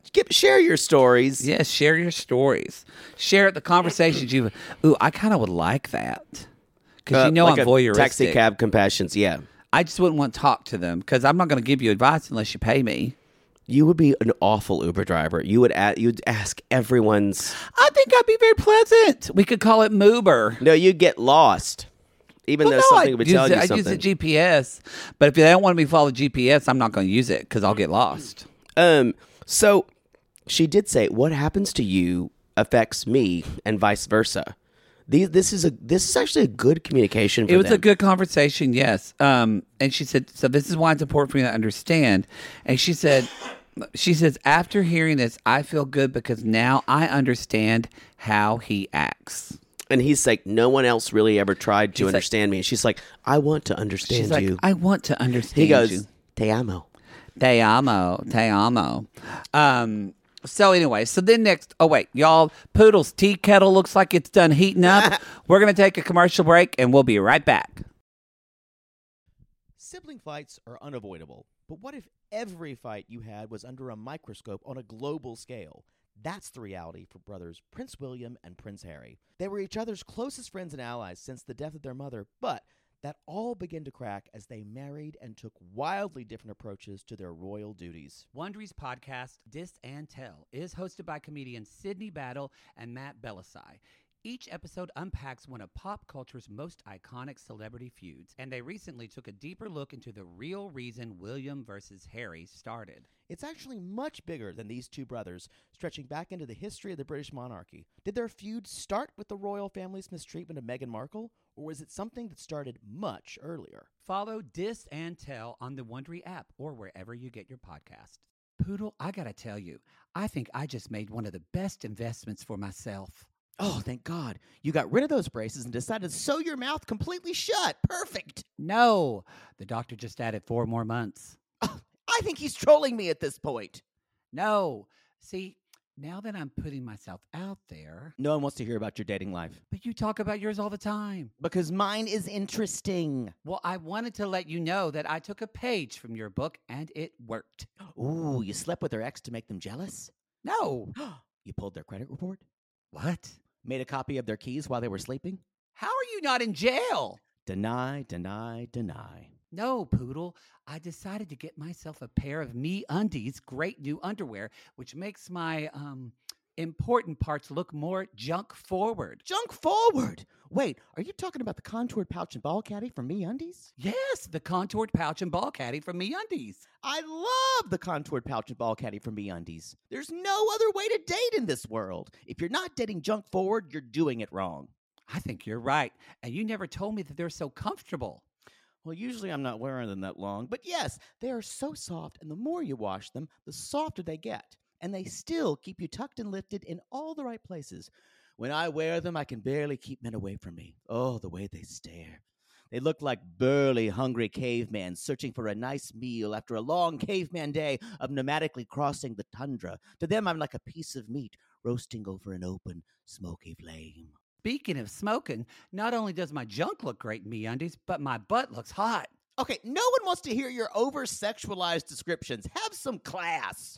[SPEAKER 3] Give, share your stories.
[SPEAKER 4] Yes, share your stories. Share the conversations you've. Ooh, I kind of would like that. Because
[SPEAKER 3] Uh,
[SPEAKER 4] you know
[SPEAKER 3] like
[SPEAKER 4] I'm
[SPEAKER 3] a
[SPEAKER 4] voyeuristic.
[SPEAKER 3] Taxi cab compassions, yeah.
[SPEAKER 4] I just wouldn't want to talk to them because I'm not going to give you advice unless you pay me.
[SPEAKER 3] You would be an awful Uber driver. You would a- you'd ask everyone's.
[SPEAKER 4] I think I'd be very pleasant. We could call it Moober.
[SPEAKER 3] No, you'd get lost. Even
[SPEAKER 4] Well,
[SPEAKER 3] though
[SPEAKER 4] no,
[SPEAKER 3] something
[SPEAKER 4] I'd
[SPEAKER 3] would be
[SPEAKER 4] use
[SPEAKER 3] telling
[SPEAKER 4] it,
[SPEAKER 3] you
[SPEAKER 4] I'd
[SPEAKER 3] something.
[SPEAKER 4] use the G P S. But if they don't want me to follow G P S, I'm not going to use it because I'll get lost.
[SPEAKER 3] Um. So she did say, "What happens to you affects me, and vice versa." These, this is a this is actually a good communication for
[SPEAKER 4] It was
[SPEAKER 3] them.
[SPEAKER 4] a good conversation, yes. Um, and she said, so this is why it's important for me to understand. And she said, she says, after hearing this, I feel good because now I understand how he acts.
[SPEAKER 3] And he's like, no one else really ever tried to
[SPEAKER 4] He's like-
[SPEAKER 3] understand me. And she's like, I want to understand
[SPEAKER 4] She's like,
[SPEAKER 3] you.
[SPEAKER 4] I want to understand
[SPEAKER 3] he goes,
[SPEAKER 4] you.
[SPEAKER 3] te amo.
[SPEAKER 4] Te amo, te amo. Um, so anyway, so then next, oh wait, y'all, Poodle's tea kettle looks like it's done heating up. We're going to take a commercial break and we'll be right back.
[SPEAKER 5] Sibling fights are unavoidable, but what if every fight you had was under a microscope on a global scale? That's the reality for brothers Prince William and Prince Harry. They were each other's closest friends and allies since the death of their mother, but that all began to crack as they married and took wildly different approaches to their royal duties.
[SPEAKER 4] Wondery's podcast, Dis and Tell, is hosted by comedians Sydney Battle and Matt Belisai. Each episode unpacks one of pop culture's most iconic celebrity feuds, and they recently took a deeper look into the real reason William versus Harry started.
[SPEAKER 5] It's actually much bigger than these two brothers, stretching back into the history of the British monarchy. Did their feud start with the royal family's mistreatment of Meghan Markle, or was it something that started much earlier?
[SPEAKER 4] Follow Dis and Tell on the Wondery app or wherever you get your podcasts. Poodle, I gotta tell you, I think I just made one of the best investments for myself.
[SPEAKER 5] Oh, thank God. You got rid of those braces and decided to sew your mouth completely shut. Perfect.
[SPEAKER 4] No, the doctor just added four more months.
[SPEAKER 5] I think he's trolling me at this point.
[SPEAKER 4] No, see, now that I'm putting myself out there,
[SPEAKER 5] No one wants to hear about your dating life.
[SPEAKER 4] but you talk about yours all the time.
[SPEAKER 5] Because mine is interesting.
[SPEAKER 4] Well, I wanted to let you know that I took a page from your book and it worked.
[SPEAKER 5] Ooh, you slept with their ex to make them jealous?
[SPEAKER 4] No.
[SPEAKER 5] You pulled their credit report?
[SPEAKER 4] What?
[SPEAKER 5] Made a copy of their keys while they were sleeping?
[SPEAKER 4] How are you not in jail?
[SPEAKER 5] Deny, deny, deny.
[SPEAKER 4] No, Poodle. I decided to get myself a pair of Me Undies great new underwear, which makes my um important parts look more junk forward.
[SPEAKER 5] Junk forward! Wait, are you talking about the contoured pouch and ball caddy from Me Undies?
[SPEAKER 4] Yes, the contoured pouch and ball caddy from Me Undies.
[SPEAKER 5] I love the contoured pouch and ball caddy from Me Undies. There's no other way to date in this world. If you're not dating junk forward, you're doing it wrong.
[SPEAKER 4] I think you're right. And you never told me that they're so comfortable.
[SPEAKER 5] Well, usually I'm not wearing them that long, but yes, they are so soft, and the more you wash them, the softer they get. And they still keep you tucked and lifted in all the right places. When I wear them, I can barely keep men away from me. Oh, the way they stare. They look like burly, hungry cavemen searching for a nice meal after a long caveman day of nomadically crossing the tundra. To them, I'm like a piece of meat roasting over an open, smoky flame.
[SPEAKER 4] Speaking of smoking, not only does my junk look great in MeUndies, but my butt looks hot.
[SPEAKER 5] Okay, no one wants to hear your over-sexualized descriptions. Have some class.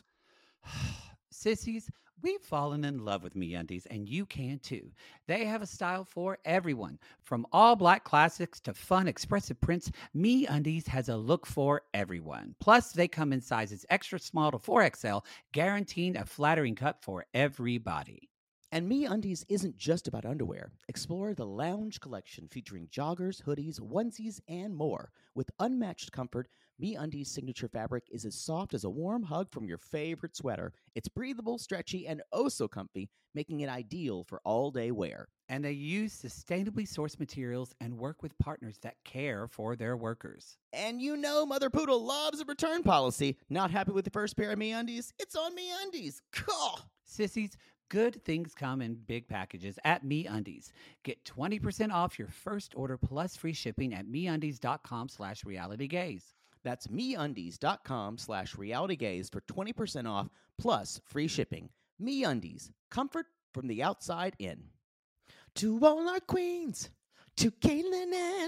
[SPEAKER 4] Sissies, we've fallen in love with MeUndies, and you can too. They have a style for everyone. From all black classics to fun, expressive prints, MeUndies has a look for everyone. Plus, they come in sizes extra small to four X L, guaranteeing a flattering cut for everybody.
[SPEAKER 5] And MeUndies isn't just about underwear. Explore the Lounge collection featuring joggers, hoodies, onesies, and more. With unmatched comfort, MeUndies' signature fabric is as soft as a warm hug from your favorite sweater. It's breathable, stretchy, and oh so comfy, making it ideal for all-day wear.
[SPEAKER 4] And they use sustainably sourced materials and work with partners that care for their workers.
[SPEAKER 5] And you know Mother Poodle loves a return policy. Not happy with the first pair of MeUndies? It's on MeUndies. Cool.
[SPEAKER 4] Sissies, good things come in big packages at MeUndies. Get twenty percent off your first order plus free shipping at MeUndies.com slash realitygaze.
[SPEAKER 5] That's MeUndies.com slash realitygaze for twenty percent off plus free shipping. MeUndies, comfort from the outside in. To all our queens, to Caitlin and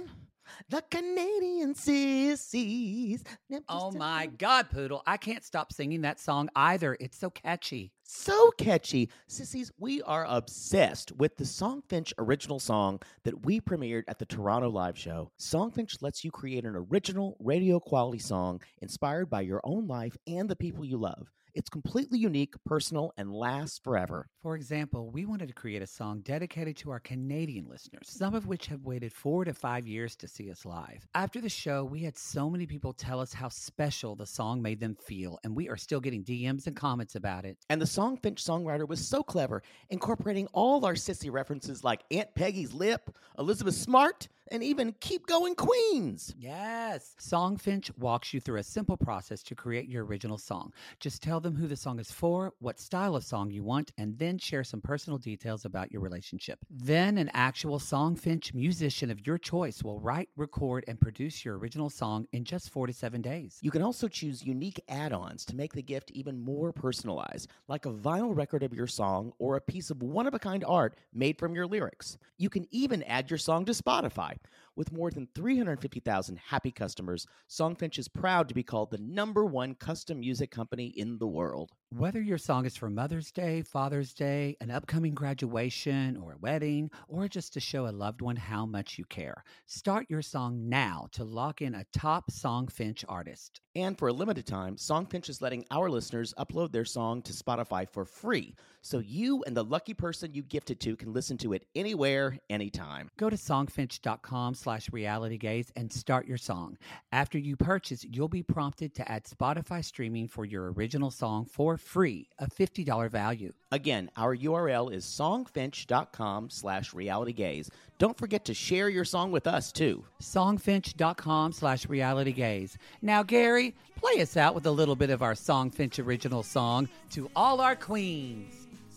[SPEAKER 5] The Canadian Sissies.
[SPEAKER 4] Oh my God, Poodle. I can't stop singing that song either. It's so catchy.
[SPEAKER 5] So catchy. Sissies, we are obsessed with the Songfinch original song that we premiered at the Toronto Live Show. Songfinch lets you create an original radio quality song inspired by your own life and the people you love. It's completely unique, personal, and lasts forever.
[SPEAKER 4] For example, we wanted to create a song dedicated to our Canadian listeners, some of which have waited four to five years to see us live. After the show, we had so many people tell us how special the song made them feel, and we are still getting D Ms and comments about it.
[SPEAKER 5] And the Songfinch songwriter was so clever, incorporating all our sissy references like Aunt Peggy's Lip, Elizabeth Smart, and even Keep Going Queens.
[SPEAKER 4] Yes. Songfinch walks you through a simple process to create your original song. Just tell them who the song is for, what style of song you want, and then share some personal details about your relationship. Then an actual Songfinch musician of your choice will write, record, and produce your original song in just four to seven days.
[SPEAKER 5] You can also choose unique add-ons to make the gift even more personalized, like a vinyl record of your song or a piece of one-of-a-kind art made from your lyrics. You can even add your song to Spotify. With more than three hundred fifty thousand happy customers, Songfinch is proud to be called the number one custom music company in the world.
[SPEAKER 4] Whether your song is for Mother's Day, Father's Day, an upcoming graduation, or a wedding, or just to show a loved one how much you care, start your song now to lock in a top Songfinch artist.
[SPEAKER 5] And for a limited time, Songfinch is letting our listeners upload their song to Spotify for free, so you and the lucky person you gifted to can listen to it anywhere, anytime.
[SPEAKER 4] Go to songfinch.com slash realitygaze and start your song. After you purchase, you'll be prompted to add Spotify streaming for your original song for free, a fifty dollars value.
[SPEAKER 5] Again, our U R L is songfinch.com slash realitygaze. Don't forget to share your song with us, too.
[SPEAKER 4] Songfinch.com slash realitygaze. Now, Gary, play us out with a little bit of our Songfinch original song, To All Our Queens.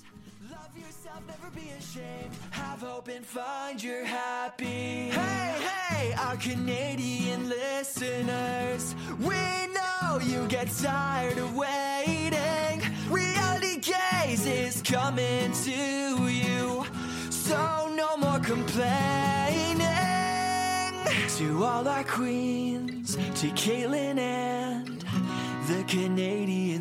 [SPEAKER 6] Love yourself, never be ashamed. Have hope and find your happy. Hey, hey, our Canadian listeners. We know you get tired of waiting. Reality Gaze is coming to you. So no more complaining. To all our queens, to Caitlin and the Canadian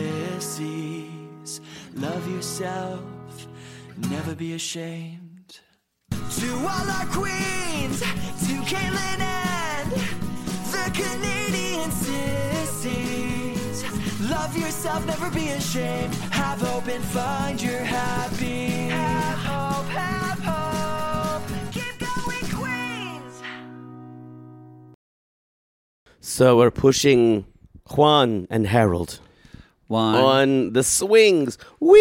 [SPEAKER 6] sissies. Love yourself, never be ashamed. To all our queens, to Caitlin and the Canadian sissies. Love yourself, never be ashamed. Have hope and find your happy. Have hope, have hope. Keep going, Queens.
[SPEAKER 3] So we're pushing Juan and Harold
[SPEAKER 4] One.
[SPEAKER 3] on the swings.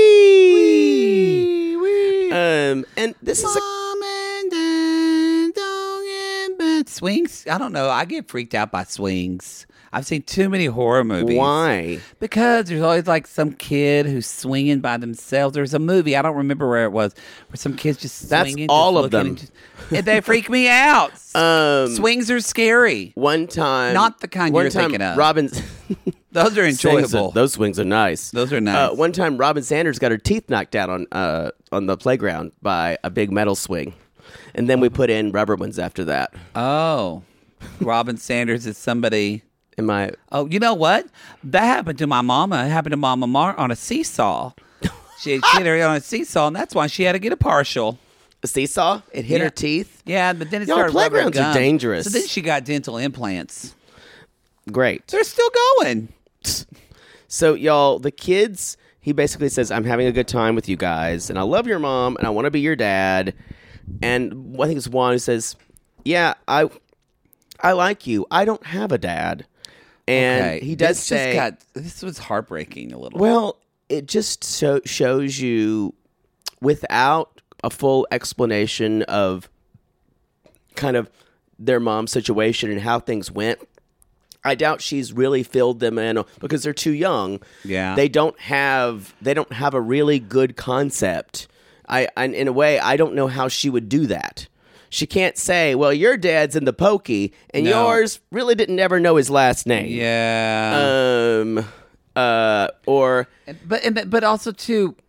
[SPEAKER 3] Wee! Wee! Um, and this is a...
[SPEAKER 4] Mom and Dad don't get bad. Swings? I don't know. I get freaked out by swings. I've seen too many horror movies.
[SPEAKER 3] Why?
[SPEAKER 4] Because there's always like some kid who's swinging by themselves. There's a movie, I don't remember where it was, where some kids just
[SPEAKER 3] That's
[SPEAKER 4] swinging.
[SPEAKER 3] all
[SPEAKER 4] just
[SPEAKER 3] of them.
[SPEAKER 4] and just- and they freak me out.
[SPEAKER 3] Um,
[SPEAKER 4] Swings are scary.
[SPEAKER 3] One time...
[SPEAKER 4] Not the kind
[SPEAKER 3] one
[SPEAKER 4] you're
[SPEAKER 3] time
[SPEAKER 4] thinking of.
[SPEAKER 3] Robin's...
[SPEAKER 4] Those are
[SPEAKER 3] Swings are-
[SPEAKER 4] enjoyable.
[SPEAKER 3] those swings are nice.
[SPEAKER 4] Those are nice.
[SPEAKER 3] Uh, one time, Robin Sanders got her teeth knocked out on uh, on the playground by a big metal swing, and then we put in rubber ones after that.
[SPEAKER 4] Oh, Robin Sanders is somebody.
[SPEAKER 3] Am I?
[SPEAKER 4] Oh, you know what? That happened to my mama. It happened to Mama Mar on a seesaw. She, she hit her on a seesaw, and that's why she had to get a partial.
[SPEAKER 3] A seesaw? It hit
[SPEAKER 4] Yeah.
[SPEAKER 3] her teeth?
[SPEAKER 4] Yeah, but then it
[SPEAKER 3] Y'all,
[SPEAKER 4] started rubbing her
[SPEAKER 3] playgrounds are
[SPEAKER 4] gum.
[SPEAKER 3] dangerous.
[SPEAKER 4] So then she got dental implants.
[SPEAKER 3] Great.
[SPEAKER 4] They're still going.
[SPEAKER 3] So, y'all, the kids, he basically says, I'm having a good time with you guys, and I love your mom, and I want to be your dad. And I think it's Juan who says, yeah, I I like you. I don't have a dad. And
[SPEAKER 4] Okay,
[SPEAKER 3] he does
[SPEAKER 4] this
[SPEAKER 3] say...
[SPEAKER 4] Just got, this was heartbreaking a little.
[SPEAKER 3] Well, it just so, shows you, without a full explanation of kind of their mom's situation and how things went, I doubt she's really filled them in because they're too young.
[SPEAKER 4] Yeah.
[SPEAKER 3] They don't have they don't have a really good concept. I, I in a way I don't know how she would do that. She can't say, "Well, your dad's in the pokey and
[SPEAKER 4] No.
[SPEAKER 3] yours really didn't never know his last name."
[SPEAKER 4] Yeah.
[SPEAKER 3] Um uh or
[SPEAKER 4] but and, but also too,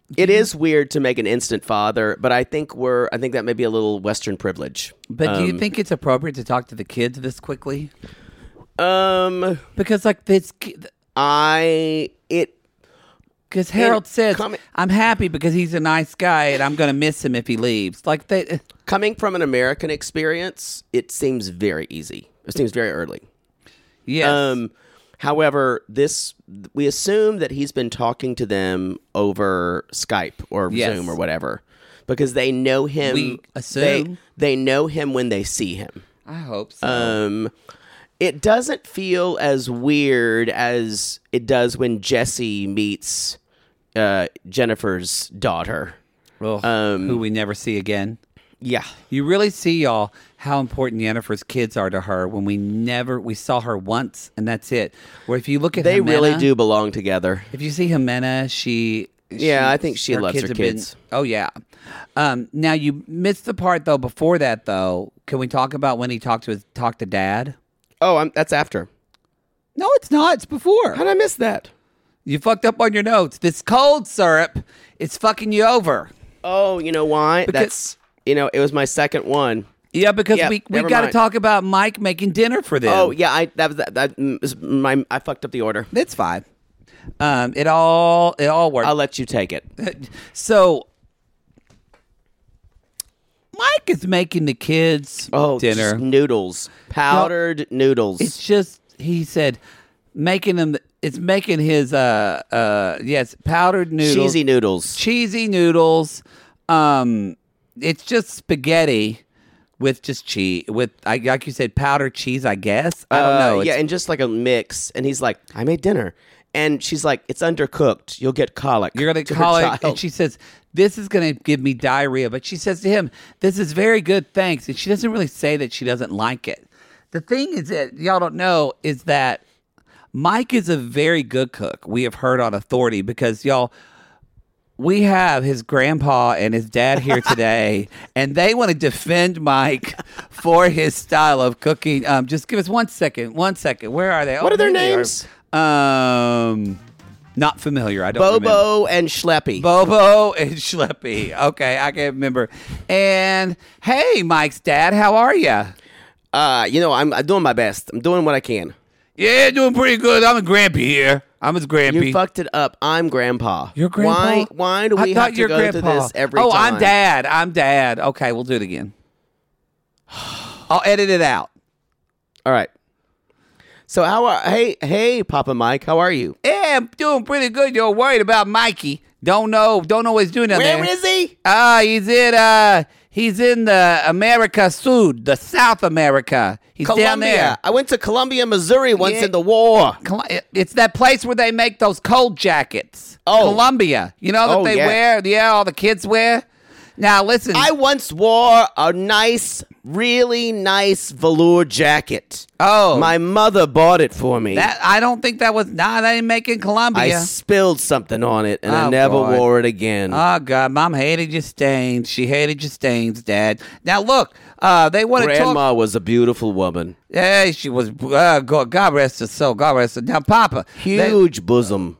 [SPEAKER 3] It is weird to make an instant father, but I think we're. I think that may be a little Western privilege.
[SPEAKER 4] But do you
[SPEAKER 3] Um,
[SPEAKER 4] think it's appropriate to talk to the kids this quickly?
[SPEAKER 3] Um,
[SPEAKER 4] Because like this,
[SPEAKER 3] I it.
[SPEAKER 4] because Harold says,
[SPEAKER 3] coming-
[SPEAKER 4] "I'm happy because he's a nice guy, and I'm going to miss him if he leaves." Like they,
[SPEAKER 3] Coming from an American experience, it seems very easy. It seems very early.
[SPEAKER 4] yes,
[SPEAKER 3] Um, however, this we assume that he's been talking to them over Skype or
[SPEAKER 4] Yes.
[SPEAKER 3] Zoom or whatever, because they know him.
[SPEAKER 4] We assume.
[SPEAKER 3] they, they know him when they see him.
[SPEAKER 4] I hope so.
[SPEAKER 3] Um, it doesn't feel as weird as it does when Jesse meets uh, Jennifer's daughter.
[SPEAKER 4] Well,
[SPEAKER 3] um,
[SPEAKER 4] who we never see again.
[SPEAKER 3] Yeah.
[SPEAKER 4] You really see, y'all, how important Jennifer's kids are to her when we never we saw her once and that's it. Where if you look at
[SPEAKER 3] They
[SPEAKER 4] Jimena,
[SPEAKER 3] really do belong together.
[SPEAKER 4] If you see Jimena, she
[SPEAKER 3] Yeah, I think she loves her
[SPEAKER 4] have been-
[SPEAKER 3] kids.
[SPEAKER 4] oh yeah. Um, now you missed the part though. Before that though, can we talk about when he talked to his talked to Dad?
[SPEAKER 3] Oh, I'm, that's after.
[SPEAKER 4] No, it's not. It's before.
[SPEAKER 3] How did I miss that?
[SPEAKER 4] You fucked up on your notes. This cold syrup is fucking you over.
[SPEAKER 3] Oh, you know why?
[SPEAKER 4] Because-
[SPEAKER 3] That's you know, it was my second one.
[SPEAKER 4] Yeah, because
[SPEAKER 3] Yeah,
[SPEAKER 4] we we
[SPEAKER 3] never
[SPEAKER 4] got to
[SPEAKER 3] mind.
[SPEAKER 4] talk about Mike making dinner for them.
[SPEAKER 3] Oh yeah, I that was that, that is my I fucked up the order.
[SPEAKER 4] It's fine. Um, it all it all worked.
[SPEAKER 3] I'll let you take it.
[SPEAKER 4] So Mike is making the kids
[SPEAKER 3] Oh,
[SPEAKER 4] dinner.
[SPEAKER 3] just noodles, powdered noodles.
[SPEAKER 4] It's just he said making them. It's making his uh uh yes powdered noodles,
[SPEAKER 3] cheesy noodles.
[SPEAKER 4] cheesy noodles. Um, it's just spaghetti with just cheese with I like you said powdered cheese. I guess I don't
[SPEAKER 3] Uh,
[SPEAKER 4] know.
[SPEAKER 3] yeah,
[SPEAKER 4] It's-
[SPEAKER 3] and just like a mix. And he's like, "I made dinner," and she's like, "It's undercooked. You'll get colic."
[SPEAKER 4] You're going
[SPEAKER 3] to
[SPEAKER 4] to
[SPEAKER 3] her
[SPEAKER 4] call it,
[SPEAKER 3] child.
[SPEAKER 4] and she says, this is going to give me diarrhea. But she says to him, this is very good, thanks. And she doesn't really say that she doesn't like it. The thing is that y'all don't know is that Mike is a very good cook. We have heard on authority because y'all, we have his grandpa and his dad here today, and they want to defend Mike for his style of cooking. Um, just give us one second. One second. Where are they?
[SPEAKER 3] What
[SPEAKER 4] Oh,
[SPEAKER 3] are their
[SPEAKER 4] there they
[SPEAKER 3] names?
[SPEAKER 4] are. Um, not familiar. I don't remember.
[SPEAKER 3] Bobo and Schleppy.
[SPEAKER 4] Bobo and Schleppy. Okay, I can't remember. And hey, Mike's dad, how are you?
[SPEAKER 3] uh, you know, I'm, I'm doing my best. I'm doing what I can.
[SPEAKER 4] Yeah, doing pretty good. I'm a grampy here. I'm his grampy.
[SPEAKER 3] You fucked it up. I'm Grandpa.
[SPEAKER 4] Your grandpa?
[SPEAKER 3] Why? Why do
[SPEAKER 4] I
[SPEAKER 3] we
[SPEAKER 4] thought
[SPEAKER 3] have to
[SPEAKER 4] your
[SPEAKER 3] go
[SPEAKER 4] grandpa.
[SPEAKER 3] through this every
[SPEAKER 4] oh,
[SPEAKER 3] time?
[SPEAKER 4] I'm dad. I'm dad. Okay, we'll do it again. I'll edit it out.
[SPEAKER 3] All right. So how are? Hey, hey, Papa Mike, how are you?
[SPEAKER 4] Yeah, I'm doing pretty good. You're worried about Mikey. Don't know. Don't know what he's doing down there.
[SPEAKER 3] Where is he?
[SPEAKER 4] Ah, he's in. Uh, he's in the America Sud, the South America. He's down
[SPEAKER 3] Columbia.
[SPEAKER 4] there.
[SPEAKER 3] I went to Columbia, Missouri once
[SPEAKER 4] Yeah.
[SPEAKER 3] in the war.
[SPEAKER 4] Col- It's that place where they make those cold jackets.
[SPEAKER 3] Oh.
[SPEAKER 4] Columbia. You know that
[SPEAKER 3] Oh,
[SPEAKER 4] they
[SPEAKER 3] yeah.
[SPEAKER 4] wear? Yeah, all the kids wear. Now, listen.
[SPEAKER 3] I once wore a nice, really nice velour jacket.
[SPEAKER 4] oh,
[SPEAKER 3] My mother bought it for me.
[SPEAKER 4] that I don't think that was. Nah, they didn't make it in
[SPEAKER 3] I
[SPEAKER 4] Columbia.
[SPEAKER 3] spilled something on it, and I
[SPEAKER 4] Oh,
[SPEAKER 3] never
[SPEAKER 4] boy.
[SPEAKER 3] wore it again.
[SPEAKER 4] Oh God, Mom hated your stains. She hated your stains, Dad. Now look, uh, they want to talk.
[SPEAKER 3] Grandma was a beautiful woman.
[SPEAKER 4] Yeah, she was. Uh, God, God rest her soul. God rest her. Now, Papa, they-
[SPEAKER 3] Huge bosom.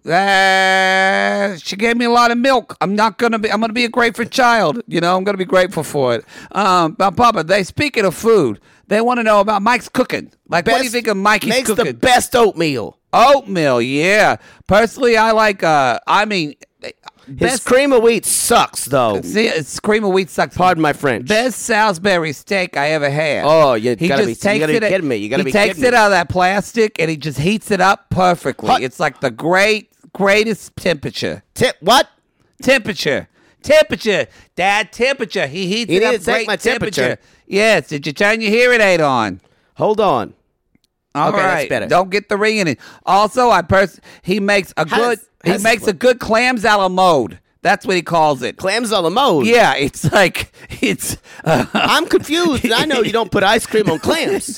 [SPEAKER 4] Uh, she gave me a lot of milk. I'm not gonna be. I'm gonna be a grateful child. You know, I'm gonna be grateful for it. Um, but Papa, they speaking of food, they want to know about Mike's cooking. Like, what do you
[SPEAKER 3] Best-
[SPEAKER 4] think of Mikey's
[SPEAKER 3] Makes
[SPEAKER 4] cooking?
[SPEAKER 3] the best oatmeal.
[SPEAKER 4] Oatmeal, yeah. Personally, I like. Uh, I mean,
[SPEAKER 3] His
[SPEAKER 4] best.
[SPEAKER 3] cream of wheat sucks, though.
[SPEAKER 4] See, it's cream of wheat sucks.
[SPEAKER 3] Pardon my French.
[SPEAKER 4] Best Salisbury steak I ever had.
[SPEAKER 3] Oh, you
[SPEAKER 4] he
[SPEAKER 3] gotta
[SPEAKER 4] just
[SPEAKER 3] be- you
[SPEAKER 4] takes
[SPEAKER 3] gotta be
[SPEAKER 4] it-
[SPEAKER 3] kidding me. You gotta
[SPEAKER 4] he
[SPEAKER 3] be
[SPEAKER 4] takes
[SPEAKER 3] kidding
[SPEAKER 4] it
[SPEAKER 3] me.
[SPEAKER 4] out of that plastic and he just heats it up perfectly.
[SPEAKER 3] Hot-
[SPEAKER 4] It's like the great, greatest temperature.
[SPEAKER 3] Tip what?
[SPEAKER 4] Temperature. Temperature. Dad, temperature. He heats
[SPEAKER 3] You
[SPEAKER 4] it
[SPEAKER 3] need
[SPEAKER 4] up
[SPEAKER 3] to take
[SPEAKER 4] great
[SPEAKER 3] my temperature.
[SPEAKER 4] Yes. Did you turn your hearing aid on?
[SPEAKER 3] Hold on.
[SPEAKER 4] All
[SPEAKER 3] Okay, that's
[SPEAKER 4] right.
[SPEAKER 3] better.
[SPEAKER 4] Don't get the ringing in. Also, I pers- he makes a
[SPEAKER 3] How
[SPEAKER 4] good
[SPEAKER 3] does-
[SPEAKER 4] he
[SPEAKER 3] how's-
[SPEAKER 4] makes a good clams a la mode. That's what he calls it.
[SPEAKER 3] Clams a la mode.
[SPEAKER 4] Yeah, it's like it's uh,
[SPEAKER 3] I'm confused. I know you don't put ice cream on clams.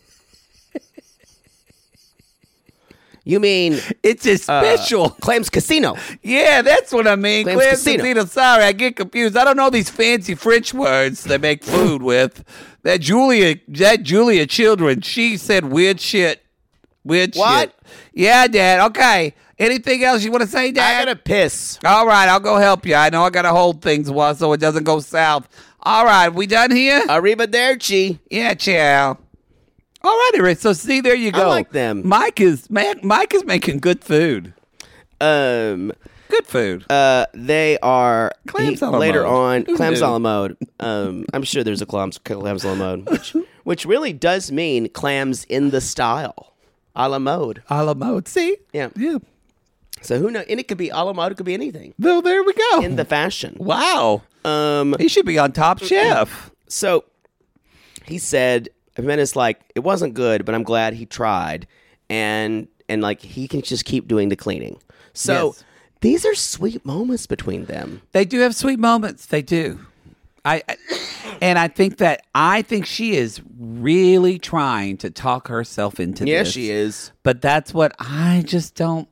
[SPEAKER 3] You mean
[SPEAKER 4] it's a
[SPEAKER 3] uh,
[SPEAKER 4] special.
[SPEAKER 3] Clams Casino?
[SPEAKER 4] Yeah, that's what I mean.
[SPEAKER 3] Clams
[SPEAKER 4] Clams
[SPEAKER 3] Casino.
[SPEAKER 4] Casino. Sorry, I get confused. I don't know these fancy French words they make food with. That Julia, that Julia Children, she said weird shit. Weird
[SPEAKER 3] What?
[SPEAKER 4] shit. Yeah, Dad. Okay. Anything else you want to say, Dad?
[SPEAKER 3] I gotta piss.
[SPEAKER 4] All right, I'll go help you. I know I got to hold things well so it doesn't go south. All right, we done here?
[SPEAKER 3] Arrivederci.
[SPEAKER 4] Yeah, ciao. All righty, Rich. So see, there you go.
[SPEAKER 3] I like them.
[SPEAKER 4] Mike is man. Mike is making good food.
[SPEAKER 3] Um,
[SPEAKER 4] Good food.
[SPEAKER 3] uh, they are
[SPEAKER 4] Clams
[SPEAKER 3] he-
[SPEAKER 4] a la
[SPEAKER 3] later
[SPEAKER 4] mode.
[SPEAKER 3] on.
[SPEAKER 4] Who
[SPEAKER 3] Clams
[SPEAKER 4] knew?
[SPEAKER 3] a la mode. Um, I'm sure there's a clams clams a la mode, which which really does mean clams in the style, a la mode.
[SPEAKER 4] A la mode. See?
[SPEAKER 3] Yeah.
[SPEAKER 4] Yeah.
[SPEAKER 3] So who knows? And it could be a la mode. It could be anything
[SPEAKER 4] Well, there we go.
[SPEAKER 3] in the fashion.
[SPEAKER 4] wow.
[SPEAKER 3] Um,
[SPEAKER 4] He should be on Top Chef.
[SPEAKER 3] so he said, Jimenez like it wasn't good, but I'm glad he tried, and and like he can just keep doing the cleaning. So
[SPEAKER 4] Yes.
[SPEAKER 3] these are sweet moments between them.
[SPEAKER 4] They do have sweet moments. They do. I, I and I think that I think she is really trying to talk herself into
[SPEAKER 3] Yeah,
[SPEAKER 4] this.
[SPEAKER 3] she is.
[SPEAKER 4] But that's what I just don't.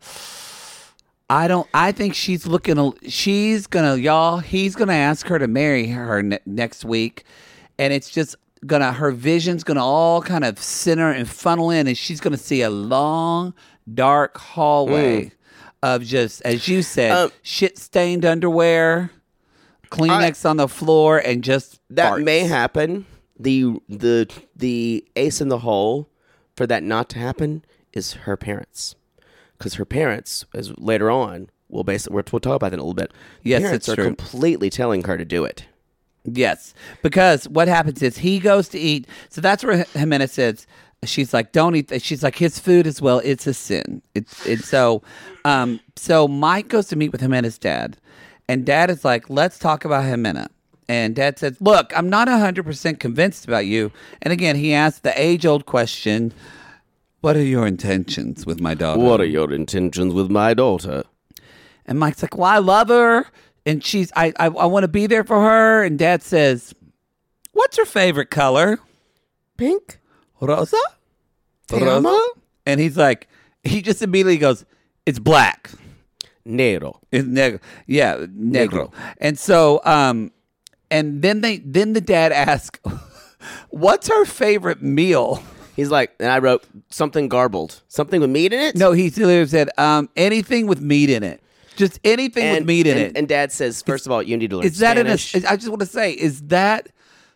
[SPEAKER 4] I don't. I think she's looking. a- She's gonna, y'all. He's gonna ask her to marry her ne- next week, and it's just gonna. Her vision's gonna all kind of center and funnel in, and she's gonna see a long, dark hallway of just, as you said,
[SPEAKER 3] Um,
[SPEAKER 4] shit stained underwear, Kleenex on the floor, and just
[SPEAKER 3] That
[SPEAKER 4] farts.
[SPEAKER 3] may happen. The the the ace in the hole for that not to happen is her parents, because her parents, as later on, will basically we'll, we'll talk about that in a little bit.
[SPEAKER 4] Yes,
[SPEAKER 3] parents
[SPEAKER 4] it's
[SPEAKER 3] are
[SPEAKER 4] true.
[SPEAKER 3] completely telling her to do it.
[SPEAKER 4] Yes, because what happens is he goes to eat. So that's where Jimenez says, she's like, don't eat that. She's like, his food as well. It's a sin. It's it's so, um, so Mike goes to meet with Jimenez's dad, and Dad is like, let's talk about Jimenez. And Dad says, look, I'm not one hundred percent convinced about you. And again, he asked the age-old question, what are your intentions with my daughter?
[SPEAKER 3] What are your intentions with my daughter?
[SPEAKER 4] And Mike's like, well, I love her. And she's, I, I, I want to be there for her. And Dad says, what's her favorite color?
[SPEAKER 3] Pink?
[SPEAKER 4] Rosa?
[SPEAKER 3] Te amo?
[SPEAKER 4] And he's like, he just immediately goes, it's black.
[SPEAKER 3] Nero.
[SPEAKER 4] It's negro. Yeah, negro.
[SPEAKER 3] Negro.
[SPEAKER 4] And so, um, and then they, then the dad asks, what's her favorite meal?
[SPEAKER 3] He's like, and I wrote something garbled, something with meat in it.
[SPEAKER 4] No, he literally said, um, anything with meat in it. Just anything
[SPEAKER 3] and,
[SPEAKER 4] with meat in
[SPEAKER 3] and,
[SPEAKER 4] it.
[SPEAKER 3] And Dad says, first of all, you need to learn
[SPEAKER 4] Is that in a,
[SPEAKER 3] Spanish.
[SPEAKER 4] I just want to say, is that,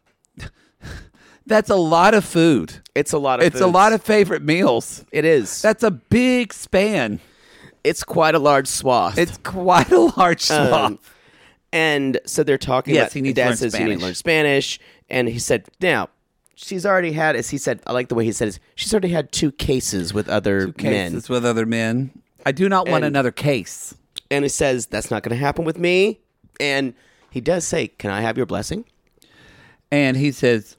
[SPEAKER 4] that's a lot of food.
[SPEAKER 3] It's a lot of.
[SPEAKER 4] It's a
[SPEAKER 3] foods.
[SPEAKER 4] lot of favorite meals.
[SPEAKER 3] It is.
[SPEAKER 4] That's a big span.
[SPEAKER 3] It's quite a large swath.
[SPEAKER 4] It's quite a large swath.
[SPEAKER 3] Um, and so they're talking
[SPEAKER 4] Yes,
[SPEAKER 3] about.
[SPEAKER 4] he needs to
[SPEAKER 3] Dad
[SPEAKER 4] learn
[SPEAKER 3] says you need to
[SPEAKER 4] Spanish.
[SPEAKER 3] learn Spanish, and he said, "Now, she's already had." As he said, I like the way he said it. She's already had two cases with other men,
[SPEAKER 4] Cases with other men. I do not want
[SPEAKER 3] And-
[SPEAKER 4] another case.
[SPEAKER 3] and he says that's not going to happen with me. And he does say, "Can I have your blessing?"
[SPEAKER 4] And he says,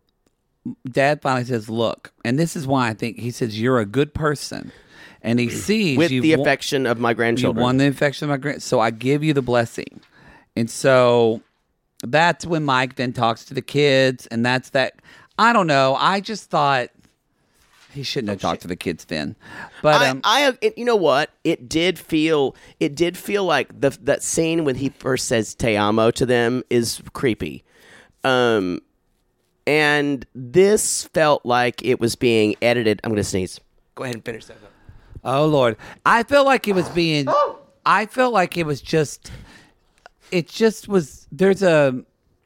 [SPEAKER 4] Dad finally says, look, and this is why I think he says, you're a good person. And he sees
[SPEAKER 3] With
[SPEAKER 4] you've
[SPEAKER 3] the
[SPEAKER 4] won-
[SPEAKER 3] affection of my
[SPEAKER 4] you
[SPEAKER 3] grandchildren.
[SPEAKER 4] won the affection of my grand. So I give you the blessing. And so that's when Mike then talks to the kids. And that's that. I don't know. I just thought he shouldn't have talked to the kids then. But um,
[SPEAKER 3] I, I, it, you know what? It did feel, it did feel like the that scene when he first says "te amo" to them is creepy, um, and this felt like it was being edited. I'm going to sneeze. Go ahead and finish that up.
[SPEAKER 4] Oh Lord, I felt like it was being. I felt like it was just. It just was. There's a.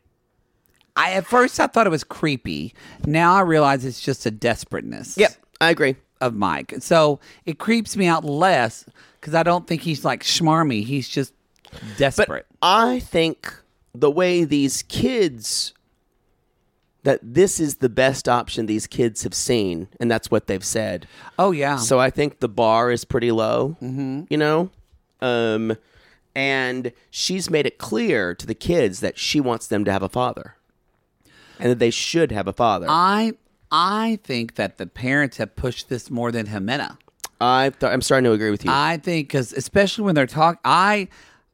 [SPEAKER 4] I at first I thought it was creepy. Now I realize it's just a desperateness.
[SPEAKER 3] Yep, I agree.
[SPEAKER 4] Of Mike, so it creeps me out less because I don't think he's like schmarmy. He's just desperate.
[SPEAKER 3] But I think the way these kids, that this is the best option these kids have seen, and that's what they've said.
[SPEAKER 4] oh yeah.
[SPEAKER 3] So I think the bar is pretty low, mm-hmm. you know? Um, and she's made it clear to the kids that she wants them to have a father and that they should have a father.
[SPEAKER 4] I I think that the parents have pushed this more than Jimena.
[SPEAKER 3] I th- I'm starting to agree with you.
[SPEAKER 4] I think because especially when they're talking, I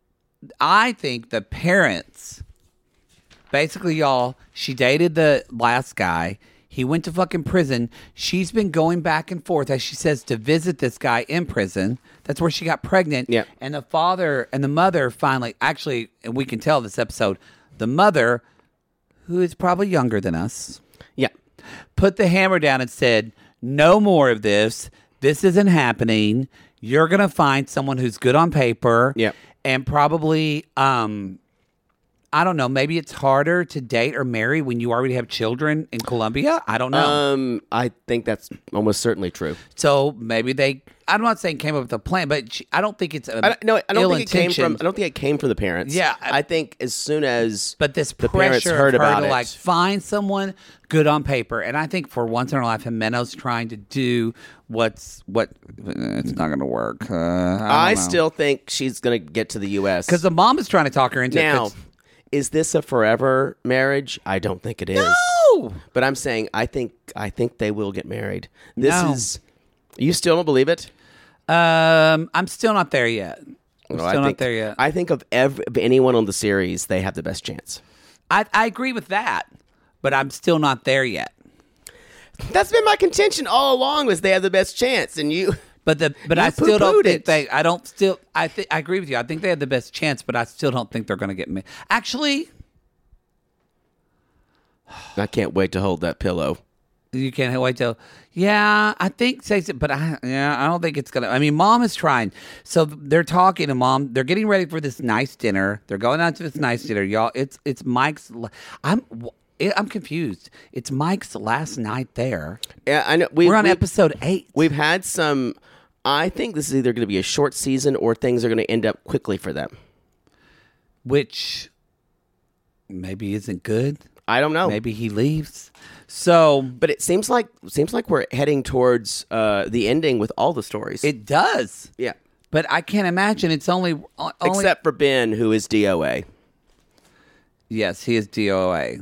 [SPEAKER 4] I think the parents basically, y'all. She dated the last guy. He went to fucking prison. She's been going back and forth, as she says, to visit this guy in prison. That's where she got pregnant.
[SPEAKER 3] Yeah.
[SPEAKER 4] And the father and the mother finally, actually, and we can tell this episode, the mother, who is probably younger than us,
[SPEAKER 3] yeah.
[SPEAKER 4] put the hammer down and said, no more of this. This isn't happening. you're going to find someone who's good on paper.
[SPEAKER 3] Yep.
[SPEAKER 4] And probably, um, I don't know, maybe it's harder to date or marry when you already have children in Colombia. I don't know.
[SPEAKER 3] Um, I think that's almost certainly true.
[SPEAKER 4] So maybe they, I'm not saying came up with a plan, but she, I don't think it's a
[SPEAKER 3] I don't, no, I don't think it came from.
[SPEAKER 4] ill-intentioned-
[SPEAKER 3] I don't think it came from the parents.
[SPEAKER 4] Yeah,
[SPEAKER 3] I,
[SPEAKER 4] I-
[SPEAKER 3] think as soon as
[SPEAKER 4] But this
[SPEAKER 3] the parents
[SPEAKER 4] pressure
[SPEAKER 3] heard
[SPEAKER 4] of her
[SPEAKER 3] about
[SPEAKER 4] to
[SPEAKER 3] it,
[SPEAKER 4] like find someone good on paper, and I think for once in her life, Jimena's trying to do what's what. It's not going to work. Uh, I,
[SPEAKER 3] I still think she's going to get to the U S
[SPEAKER 4] because the mom is trying to talk her into
[SPEAKER 3] now.
[SPEAKER 4] it.
[SPEAKER 3] Is this a forever marriage? I don't think it is.
[SPEAKER 4] No!
[SPEAKER 3] But I'm saying I think I think they will get married. This
[SPEAKER 4] No.
[SPEAKER 3] is. You still don't believe it?
[SPEAKER 4] Um, I'm still not there yet. I'm
[SPEAKER 3] Well,
[SPEAKER 4] still
[SPEAKER 3] I
[SPEAKER 4] not
[SPEAKER 3] think,
[SPEAKER 4] there yet.
[SPEAKER 3] I think of, every, of anyone on the series, they have the best chance.
[SPEAKER 4] I, I agree with that, but I'm still not there yet.
[SPEAKER 3] That's been my contention all along. Was they have the best chance, and you.
[SPEAKER 4] But the but
[SPEAKER 3] You
[SPEAKER 4] I still don't
[SPEAKER 3] poo-pooed
[SPEAKER 4] think
[SPEAKER 3] it.
[SPEAKER 4] they. I don't still. I think I agree with you. I think they have the best chance, but I still don't think they're going to get me. Actually,
[SPEAKER 3] I can't wait to hold that pillow.
[SPEAKER 4] you can't wait till. Yeah, I think say, but I yeah, I don't think it's gonna. I mean, mom is trying. So they're talking to mom. They're getting ready for this nice dinner. They're going out to this nice dinner, y'all. It's it's Mike's. I'm I'm confused. It's Mike's last night there.
[SPEAKER 3] Yeah, I know. We,
[SPEAKER 4] We're on
[SPEAKER 3] we,
[SPEAKER 4] episode eight.
[SPEAKER 3] We've had some. I think this is either going to be a short season or things are going to end up quickly for them.
[SPEAKER 4] Which maybe isn't good.
[SPEAKER 3] I don't know.
[SPEAKER 4] Maybe he leaves. So
[SPEAKER 3] But it seems like seems like we're heading towards uh, the ending with all the stories.
[SPEAKER 4] it does.
[SPEAKER 3] yeah,
[SPEAKER 4] But I can't imagine it's only, only
[SPEAKER 3] except for Ben, who is D O A.
[SPEAKER 4] yes, he is D O A.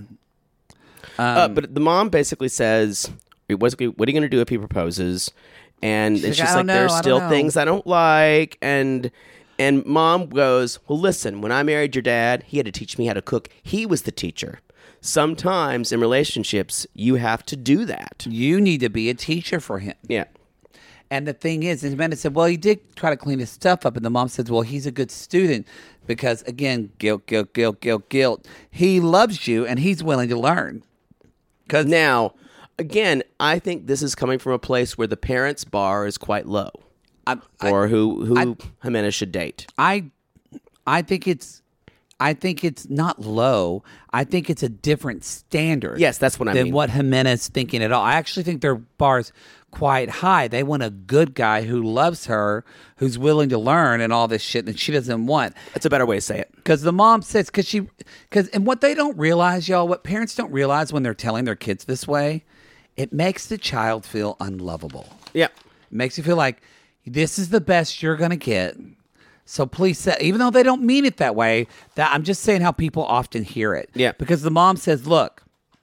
[SPEAKER 3] uh, but the mom basically says, "What's what are you going to do if he proposes?" And
[SPEAKER 4] She's
[SPEAKER 3] it's
[SPEAKER 4] like,
[SPEAKER 3] just
[SPEAKER 4] "I
[SPEAKER 3] like
[SPEAKER 4] don't
[SPEAKER 3] there's
[SPEAKER 4] know, I don't
[SPEAKER 3] still
[SPEAKER 4] know."
[SPEAKER 3] things I don't like, and and mom goes, "Well, listen, when I married your dad, he had to teach me how to cook. He was the teacher. Sometimes in relationships, you have to do that."
[SPEAKER 4] You need to be a teacher for him.
[SPEAKER 3] Yeah.
[SPEAKER 4] And the thing is, and Amanda said, well, he did try to clean his stuff up. And the mom says, well, he's a good student because, again, guilt, guilt, guilt, guilt, guilt. He loves you and he's willing to learn. Because
[SPEAKER 3] Now, again, I think this is coming from a place where the parents' bar is quite low
[SPEAKER 4] I,
[SPEAKER 3] for who who
[SPEAKER 4] I-
[SPEAKER 3] Jimenez should date.
[SPEAKER 4] I, I think it's, I think it's not low. I think it's a different standard.
[SPEAKER 3] Yes, that's what I
[SPEAKER 4] than
[SPEAKER 3] mean.
[SPEAKER 4] what Jimenez is thinking at all. I actually think their bar's quite high. They want a good guy who loves her, who's willing to learn and all this shit that she doesn't want.
[SPEAKER 3] That's a better way to say it.
[SPEAKER 4] Because the mom says, because she, because, and what they don't realize, y'all, what parents don't realize when they're telling their kids this way, it makes the child feel unlovable.
[SPEAKER 3] Yeah.
[SPEAKER 4] It makes you feel like this is the best you're going to get. So please say, even though they don't mean it that way, that I'm just saying how people often hear it.
[SPEAKER 3] Yeah.
[SPEAKER 4] Because the mom says, look,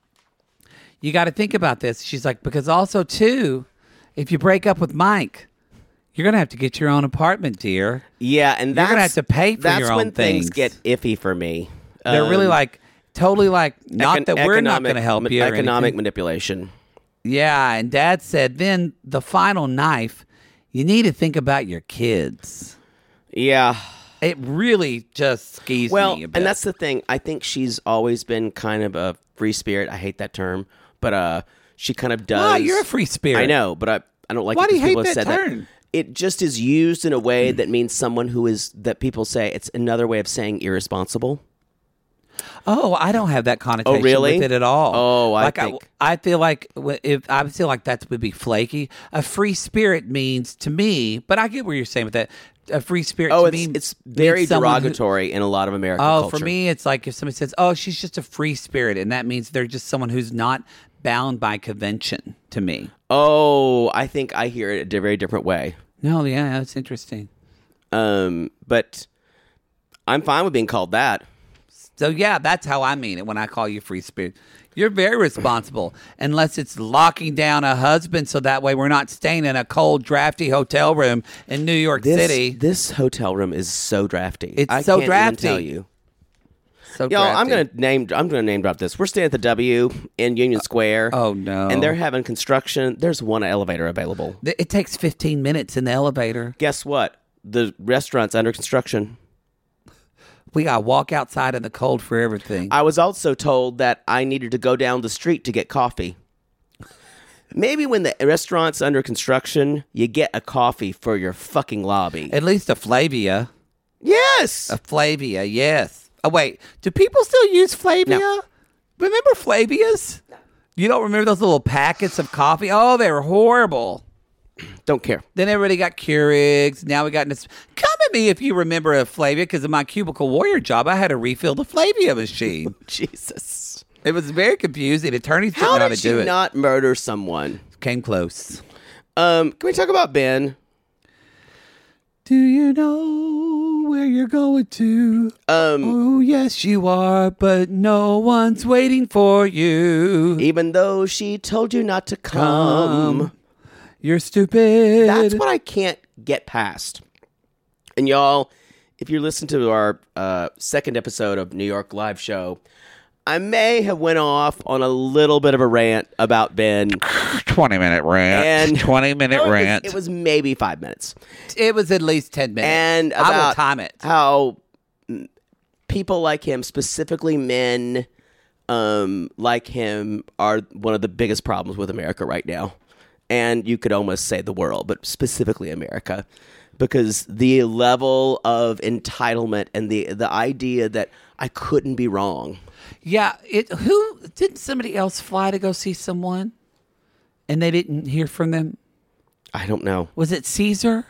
[SPEAKER 4] you got to think about this. She's like, because also, too, if you break up with Mike, you're going to have to get your own apartment, dear.
[SPEAKER 3] Yeah, and
[SPEAKER 4] You're
[SPEAKER 3] that's,
[SPEAKER 4] gonna have to pay for
[SPEAKER 3] that's
[SPEAKER 4] your own
[SPEAKER 3] when things
[SPEAKER 4] things.
[SPEAKER 3] get iffy for me.
[SPEAKER 4] They're really
[SPEAKER 3] Um,
[SPEAKER 4] like, totally like, not
[SPEAKER 3] econ-
[SPEAKER 4] that we're not
[SPEAKER 3] economic-
[SPEAKER 4] going to help you. or
[SPEAKER 3] Economic
[SPEAKER 4] anything.
[SPEAKER 3] manipulation.
[SPEAKER 4] Yeah, and Dad said, then the final knife, you need to think about your kids.
[SPEAKER 3] Yeah.
[SPEAKER 4] It really just skis
[SPEAKER 3] Well,
[SPEAKER 4] me a bit.
[SPEAKER 3] and that's the thing. I think she's always been kind of a free spirit. I hate that term, but uh, she kind of does.
[SPEAKER 4] Why? You're a free spirit.
[SPEAKER 3] I know, but I, I don't like
[SPEAKER 4] Why
[SPEAKER 3] it
[SPEAKER 4] do you
[SPEAKER 3] because people
[SPEAKER 4] hate
[SPEAKER 3] have
[SPEAKER 4] that
[SPEAKER 3] said
[SPEAKER 4] term?
[SPEAKER 3] that. It just is used in a way that means someone who is that people say it's another way of saying irresponsible.
[SPEAKER 4] Oh, I don't have that connotation
[SPEAKER 3] really?
[SPEAKER 4] with it at all.
[SPEAKER 3] Oh, I
[SPEAKER 4] like
[SPEAKER 3] think-
[SPEAKER 4] I, I feel like w- if I feel like that would be flaky. A free spirit means to me, but I get what you're saying with that. A free spirit
[SPEAKER 3] Oh,
[SPEAKER 4] to
[SPEAKER 3] it's
[SPEAKER 4] me
[SPEAKER 3] it's very
[SPEAKER 4] means someone who-
[SPEAKER 3] derogatory in a lot of American
[SPEAKER 4] Oh,
[SPEAKER 3] culture.
[SPEAKER 4] for me, it's like if somebody says, "Oh, she's just a free spirit," and that means they're just someone who's not bound by convention. To me,
[SPEAKER 3] Oh, I think I hear it a very different way.
[SPEAKER 4] no, yeah, that's interesting.
[SPEAKER 3] Um, but I'm fine with being called that.
[SPEAKER 4] So yeah, that's how I mean it when I call you free spirit. You're very responsible, unless it's locking down a husband so that way we're not staying in a cold, drafty hotel room in New York
[SPEAKER 3] This,
[SPEAKER 4] City.
[SPEAKER 3] this hotel room is so drafty.
[SPEAKER 4] It's
[SPEAKER 3] I
[SPEAKER 4] so
[SPEAKER 3] can't
[SPEAKER 4] drafty.
[SPEAKER 3] Even tell you.
[SPEAKER 4] So
[SPEAKER 3] Y'all, I'm
[SPEAKER 4] drafty.
[SPEAKER 3] gonna name. I'm gonna name drop this. We're staying at the W in Union Square.
[SPEAKER 4] Oh no!
[SPEAKER 3] And they're having construction. There's one elevator available.
[SPEAKER 4] Th- It takes fifteen minutes in the elevator.
[SPEAKER 3] Guess what? The restaurant's under construction.
[SPEAKER 4] We gotta walk outside in the cold for everything.
[SPEAKER 3] I was also told that I needed to go down the street to get coffee. Maybe when the restaurant's under construction, you get a coffee for your fucking lobby.
[SPEAKER 4] At least a Flavia.
[SPEAKER 3] Yes.
[SPEAKER 4] A Flavia, yes. Oh, wait. Do people still use Flavia?
[SPEAKER 3] No.
[SPEAKER 4] Remember Flavias? You don't remember those little packets of coffee? Oh, they were horrible.
[SPEAKER 3] Don't care.
[SPEAKER 4] Then everybody got Keurigs. Now we got this. Come at me if you remember a Flavia, because of my Cubicle Warrior job, I had to refill the Flavia machine.
[SPEAKER 3] Jesus.
[SPEAKER 4] It was very confusing. Attorneys didn't
[SPEAKER 3] How
[SPEAKER 4] know how
[SPEAKER 3] did
[SPEAKER 4] to do
[SPEAKER 3] you
[SPEAKER 4] it.
[SPEAKER 3] not murder someone?
[SPEAKER 4] Came close.
[SPEAKER 3] Um, can we talk about Ben?
[SPEAKER 4] Do you know where you're going to?
[SPEAKER 3] Um,
[SPEAKER 4] Oh, yes, you are, but no one's waiting for you.
[SPEAKER 3] even though she told you not to come.
[SPEAKER 4] Come. You're stupid.
[SPEAKER 3] That's what I can't get past. And y'all, if you listen to our uh, second episode of New York Live Show, I may have went off on a little bit of a rant about Ben.
[SPEAKER 4] twenty minute rant.
[SPEAKER 3] And
[SPEAKER 4] twenty minute
[SPEAKER 3] No, it was-
[SPEAKER 4] rant.
[SPEAKER 3] It was maybe five minutes.
[SPEAKER 4] It was at least ten minutes.
[SPEAKER 3] And
[SPEAKER 4] I will
[SPEAKER 3] about
[SPEAKER 4] time it.
[SPEAKER 3] how mm, people like him, specifically men um, like him, are one of the biggest problems with America right now. And you could almost say the world, but specifically America. Because the level of entitlement and the the idea that I couldn't be wrong.
[SPEAKER 4] Yeah, it. Who didn't somebody else fly to go see someone, and they didn't hear from them?
[SPEAKER 3] I don't know.
[SPEAKER 4] Was it Caesar?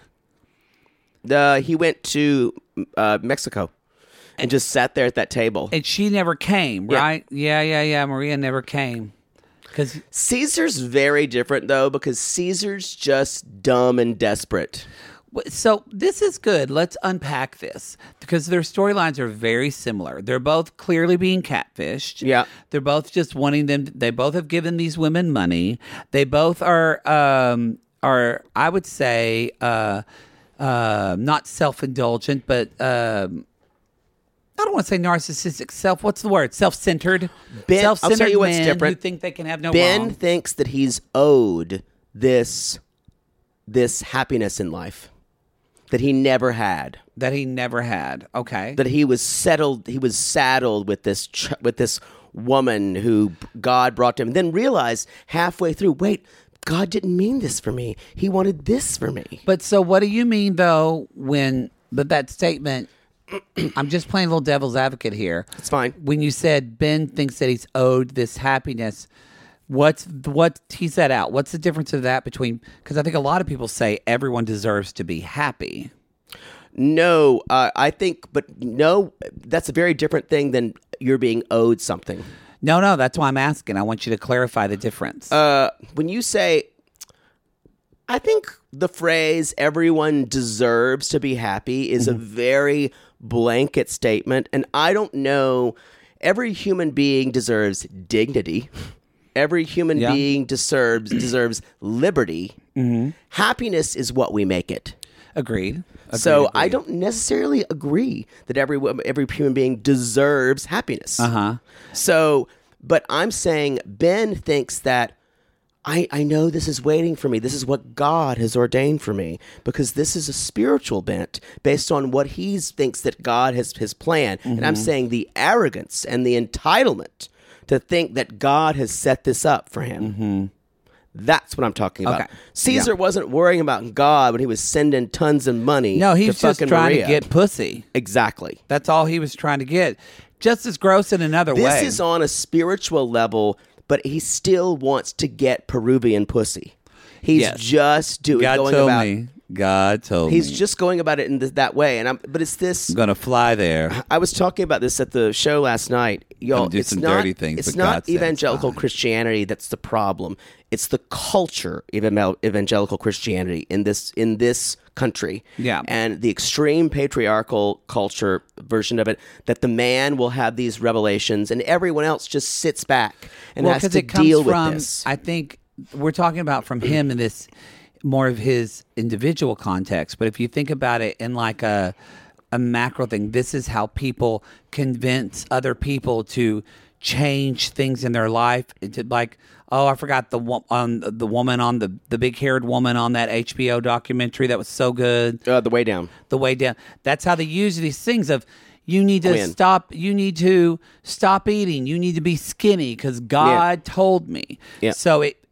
[SPEAKER 3] Uh, he went to uh, Mexico and just sat there at that table.
[SPEAKER 4] And she never came,
[SPEAKER 3] Yeah.
[SPEAKER 4] right? Yeah, yeah, yeah. Maria never came because
[SPEAKER 3] Caesar's very different, though, because Caesar's just dumb and desperate.
[SPEAKER 4] So this is good. Let's unpack this because their storylines are very similar. They're both clearly being catfished.
[SPEAKER 3] Yeah.
[SPEAKER 4] They're both just wanting them. They both have given these women money. They both are, um, are I would say, uh, uh, not self-indulgent, but um, I don't want to say narcissistic. Self. What's the word? Self-centered.
[SPEAKER 3] Ben- I'll
[SPEAKER 4] Self-centered
[SPEAKER 3] tell you what's
[SPEAKER 4] men
[SPEAKER 3] different.
[SPEAKER 4] who think they can have no
[SPEAKER 3] Ben
[SPEAKER 4] wrong.
[SPEAKER 3] thinks that he's owed this this happiness in life that he never had.
[SPEAKER 4] That he never had. Okay.
[SPEAKER 3] That he was settled. He was saddled with this ch- with this woman who God brought to him. Then realized halfway through, wait, God didn't mean this for me. He wanted this for me.
[SPEAKER 4] But so what do you mean though when but that statement I'm just playing a little devil's advocate here.
[SPEAKER 3] It's fine.
[SPEAKER 4] When you said Ben thinks that he's owed this happiness, what's what he set out? What's the difference of that between because I think a lot of people say everyone deserves to be happy.
[SPEAKER 3] No, uh, I think, but no, that's a very different thing than you're being owed something.
[SPEAKER 4] No, no, that's why I'm asking. I want you to clarify the difference.
[SPEAKER 3] Uh, when you say, I think the phrase "everyone deserves to be happy" is
[SPEAKER 4] Mm-hmm.
[SPEAKER 3] a very blanket statement, and I don't know. Every human being deserves dignity. Every human
[SPEAKER 4] Yeah.
[SPEAKER 3] being deserves deserves liberty.
[SPEAKER 4] Mm-hmm.
[SPEAKER 3] Happiness is what we make it.
[SPEAKER 4] Agreed. Agreed,
[SPEAKER 3] So I
[SPEAKER 4] agreed.
[SPEAKER 3] don't necessarily agree that every every human being deserves happiness.
[SPEAKER 4] Uh-huh.
[SPEAKER 3] So, but I'm saying Ben thinks that I I know this is waiting for me. This is what God has ordained for me because this is a spiritual bent based on what he thinks that God has his plan. And I'm
[SPEAKER 4] Mm-hmm.
[SPEAKER 3] saying the arrogance and the entitlement to think that God has set this up for him.
[SPEAKER 4] Mm-hmm.
[SPEAKER 3] That's what I'm talking about.
[SPEAKER 4] Okay.
[SPEAKER 3] Caesar
[SPEAKER 4] Yeah.
[SPEAKER 3] wasn't worrying about God when he was sending tons of money.
[SPEAKER 4] No,
[SPEAKER 3] to
[SPEAKER 4] he's just
[SPEAKER 3] fucking
[SPEAKER 4] trying
[SPEAKER 3] Maria.
[SPEAKER 4] to get pussy.
[SPEAKER 3] Exactly.
[SPEAKER 4] That's all he was trying to get. Just as gross in another
[SPEAKER 3] This
[SPEAKER 4] way.
[SPEAKER 3] is on a spiritual level, but he still wants to get Peruvian pussy. He's
[SPEAKER 4] Yes.
[SPEAKER 3] just doing
[SPEAKER 4] God
[SPEAKER 3] going
[SPEAKER 4] told
[SPEAKER 3] about.
[SPEAKER 4] me. God told
[SPEAKER 3] He's
[SPEAKER 4] me.
[SPEAKER 3] just going about it in th- that way, and I'm. But it's this.
[SPEAKER 4] I'm gonna fly there.
[SPEAKER 3] I was talking about this at the show last night. Y'all,
[SPEAKER 4] Gonna do
[SPEAKER 3] it's
[SPEAKER 4] some
[SPEAKER 3] not,
[SPEAKER 4] dirty things,
[SPEAKER 3] It's
[SPEAKER 4] but
[SPEAKER 3] not
[SPEAKER 4] God said it's
[SPEAKER 3] evangelical
[SPEAKER 4] fine.
[SPEAKER 3] Christianity that's the problem. It's the culture of evangel- evangelical Christianity in this in this country.
[SPEAKER 4] Yeah.
[SPEAKER 3] And the extreme patriarchal culture version of it, that the man will have these revelations, and everyone else just sits back and has
[SPEAKER 4] 'cause
[SPEAKER 3] to
[SPEAKER 4] it comes
[SPEAKER 3] deal
[SPEAKER 4] from,
[SPEAKER 3] with this.
[SPEAKER 4] I think we're talking about from him in this more of his individual context. But if you think about it in like a a macro thing, this is how people convince other people to change things in their life. Into like, oh, I forgot the wo- on the woman on the the big haired woman on that H B O documentary that was so good.
[SPEAKER 3] uh, the way down.
[SPEAKER 4] The way down. That's how they use these things of you need to
[SPEAKER 3] When?
[SPEAKER 4] stop. You need to stop eating. You need to be skinny because God told me.
[SPEAKER 3] Yeah.
[SPEAKER 4] So it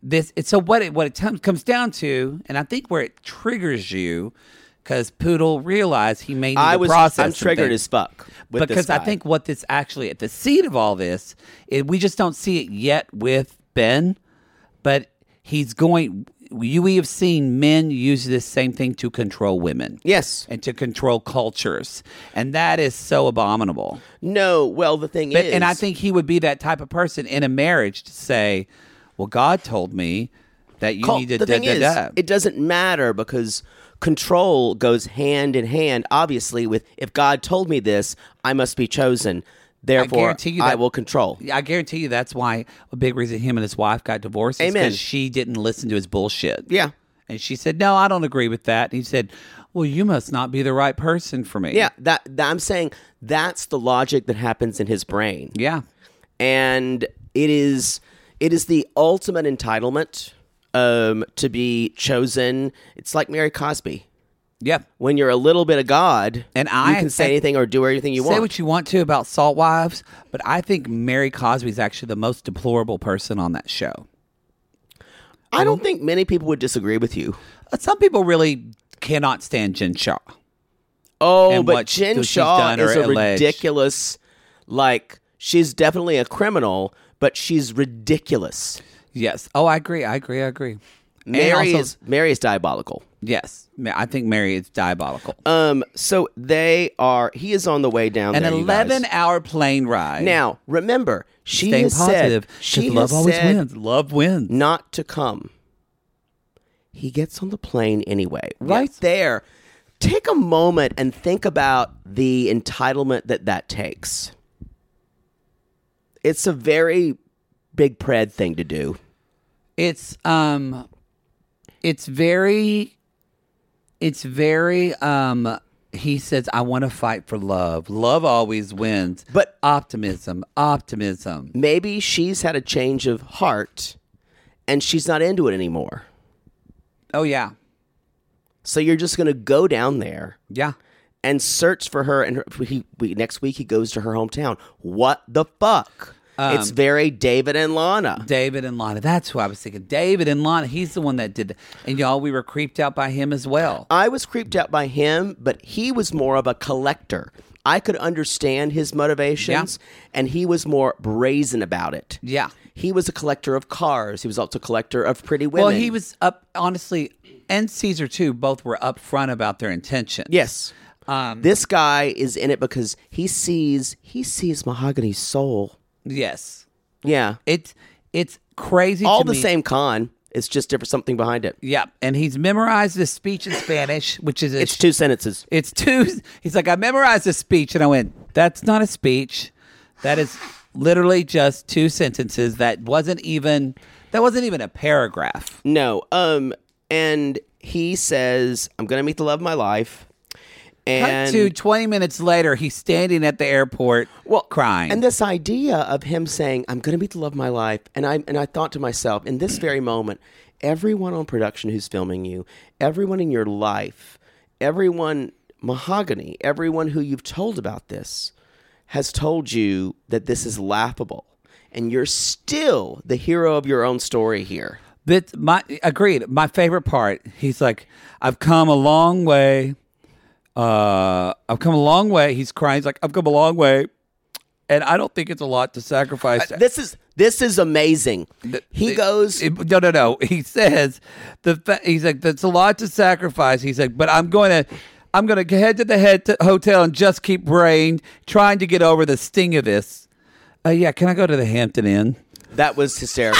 [SPEAKER 4] this it's so what it what it t- comes down to, and I think where it triggers you, because Poodle realized he may need
[SPEAKER 3] I
[SPEAKER 4] to
[SPEAKER 3] was
[SPEAKER 4] process
[SPEAKER 3] I'm
[SPEAKER 4] some
[SPEAKER 3] triggered
[SPEAKER 4] things.
[SPEAKER 3] as fuck with
[SPEAKER 4] because
[SPEAKER 3] this
[SPEAKER 4] I
[SPEAKER 3] guy.
[SPEAKER 4] think what this actually at the seed of all this, it, we just don't see it yet with Ben, but he's going. You we have seen men use this same thing to control women.
[SPEAKER 3] Yes.
[SPEAKER 4] And to control cultures. And that is so abominable.
[SPEAKER 3] No, well, the thing
[SPEAKER 4] But,
[SPEAKER 3] is...
[SPEAKER 4] and I think he would be that type of person in a marriage to say, well, God told me that you
[SPEAKER 3] Col-
[SPEAKER 4] need to...
[SPEAKER 3] the
[SPEAKER 4] da,
[SPEAKER 3] thing
[SPEAKER 4] da,
[SPEAKER 3] is,
[SPEAKER 4] da.
[SPEAKER 3] it doesn't matter because control goes hand in hand, obviously, with if God told me this, I must be chosen. Therefore, I,
[SPEAKER 4] guarantee you that-
[SPEAKER 3] will control.
[SPEAKER 4] I guarantee you that's why a big reason him and his wife got divorced is
[SPEAKER 3] Amen.
[SPEAKER 4] because she didn't listen to his bullshit.
[SPEAKER 3] Yeah.
[SPEAKER 4] And she said, no, I don't agree with that. And he said, well, you must not be the right person for me.
[SPEAKER 3] Yeah, that, that I'm saying that's the logic that happens in his brain.
[SPEAKER 4] Yeah.
[SPEAKER 3] And it is it is the ultimate entitlement um, to be chosen. It's like Mary Cosby.
[SPEAKER 4] Yep.
[SPEAKER 3] When you're a little bit of God,
[SPEAKER 4] And I-
[SPEAKER 3] you can say
[SPEAKER 4] and-
[SPEAKER 3] anything or do anything you
[SPEAKER 4] Say
[SPEAKER 3] want.
[SPEAKER 4] what you want to about Salt Wives, but I think Mary Cosby is actually the most deplorable person on that show.
[SPEAKER 3] I don't think many people would disagree with you.
[SPEAKER 4] Uh, Some people really cannot stand Jen Shaw.
[SPEAKER 3] Oh,
[SPEAKER 4] And
[SPEAKER 3] but
[SPEAKER 4] what
[SPEAKER 3] Jen
[SPEAKER 4] she's
[SPEAKER 3] Shaw
[SPEAKER 4] done or
[SPEAKER 3] is a
[SPEAKER 4] alleged.
[SPEAKER 3] ridiculous, like, she's definitely a criminal, but she's ridiculous.
[SPEAKER 4] Yes. Oh, I agree. I agree. I agree. And
[SPEAKER 3] Mary
[SPEAKER 4] also-
[SPEAKER 3] is Mary is diabolical.
[SPEAKER 4] Yes. Ma- I think Mary is diabolical.
[SPEAKER 3] Um, so they are. He is on the way down.
[SPEAKER 4] An
[SPEAKER 3] there, you guys.
[SPEAKER 4] eleven-hour plane ride.
[SPEAKER 3] Now, remember, she
[SPEAKER 4] Staying
[SPEAKER 3] has
[SPEAKER 4] positive.
[SPEAKER 3] said she
[SPEAKER 4] 'cause love
[SPEAKER 3] has
[SPEAKER 4] always
[SPEAKER 3] said
[SPEAKER 4] wins. Love wins.
[SPEAKER 3] not to come. He gets on the plane anyway. Right
[SPEAKER 4] Yes.
[SPEAKER 3] there. Take a moment and think about the entitlement that that takes. It's a very big pred thing to do.
[SPEAKER 4] It's um, it's very, it's very um. He says, "I want to fight for love. Love always wins."
[SPEAKER 3] But-
[SPEAKER 4] optimism, optimism.
[SPEAKER 3] Maybe she's had a change of heart and she's not into it anymore.
[SPEAKER 4] Oh yeah,
[SPEAKER 3] So you're just going to go down there
[SPEAKER 4] yeah.
[SPEAKER 3] and search for her. And her, he, we, next week he goes to her hometown. What the fuck?
[SPEAKER 4] Um,
[SPEAKER 3] it's very David and Lana.
[SPEAKER 4] David and Lana. That's who I was thinking. David and Lana. He's the one that did that. And y'all, we were creeped out by him as well.
[SPEAKER 3] I was creeped out by him, but he was more of a collector. I could understand his motivations, and he was more brazen about it.
[SPEAKER 4] Yeah.
[SPEAKER 3] He was a collector of cars. He was also a collector of pretty women.
[SPEAKER 4] Well, he was up, honestly, and Caesar too, both were upfront about their intentions.
[SPEAKER 3] Yes.
[SPEAKER 4] Um,
[SPEAKER 3] This guy is in it because he sees he sees Mahogany's soul.
[SPEAKER 4] yes.
[SPEAKER 3] Yeah.
[SPEAKER 4] It's, it's crazy
[SPEAKER 3] All
[SPEAKER 4] to
[SPEAKER 3] the
[SPEAKER 4] me.
[SPEAKER 3] same con. It's just different something behind it.
[SPEAKER 4] Yeah. And he's memorized this speech in Spanish, which is a
[SPEAKER 3] It's two sentences.
[SPEAKER 4] It's two. He's like, I memorized a speech, and I went, that's not a speech. That is literally just two sentences. That wasn't even. That wasn't even a paragraph.
[SPEAKER 3] No. Um. And he says, "I'm going to meet the love of my life." And
[SPEAKER 4] Cut to twenty minutes later, he's standing at the airport,
[SPEAKER 3] well,
[SPEAKER 4] crying.
[SPEAKER 3] And this idea of him saying, "I'm going to meet the love of my life," and I and I thought to myself, in this very moment, everyone on production who's filming you, everyone in your life, everyone, Mahogany, everyone who you've told about this, has told you that this is laughable, and you're still the hero of your own story here.
[SPEAKER 4] But my agreed. My favorite part. He's like, I've come a long way. Uh, I've come a long way. He's crying. He's like, I've come a long way, and I don't think it's a lot to sacrifice.
[SPEAKER 3] Uh, this is this is amazing. He
[SPEAKER 4] It-
[SPEAKER 3] goes.
[SPEAKER 4] it- no, no, no. He says the fa- he's like, that's a lot to sacrifice. He's like, but I'm going to, I'm going to head to the head to hotel and just keep praying, trying to get over the sting of this. Uh, yeah, can I go to the Hampton Inn?
[SPEAKER 3] That was hysterical.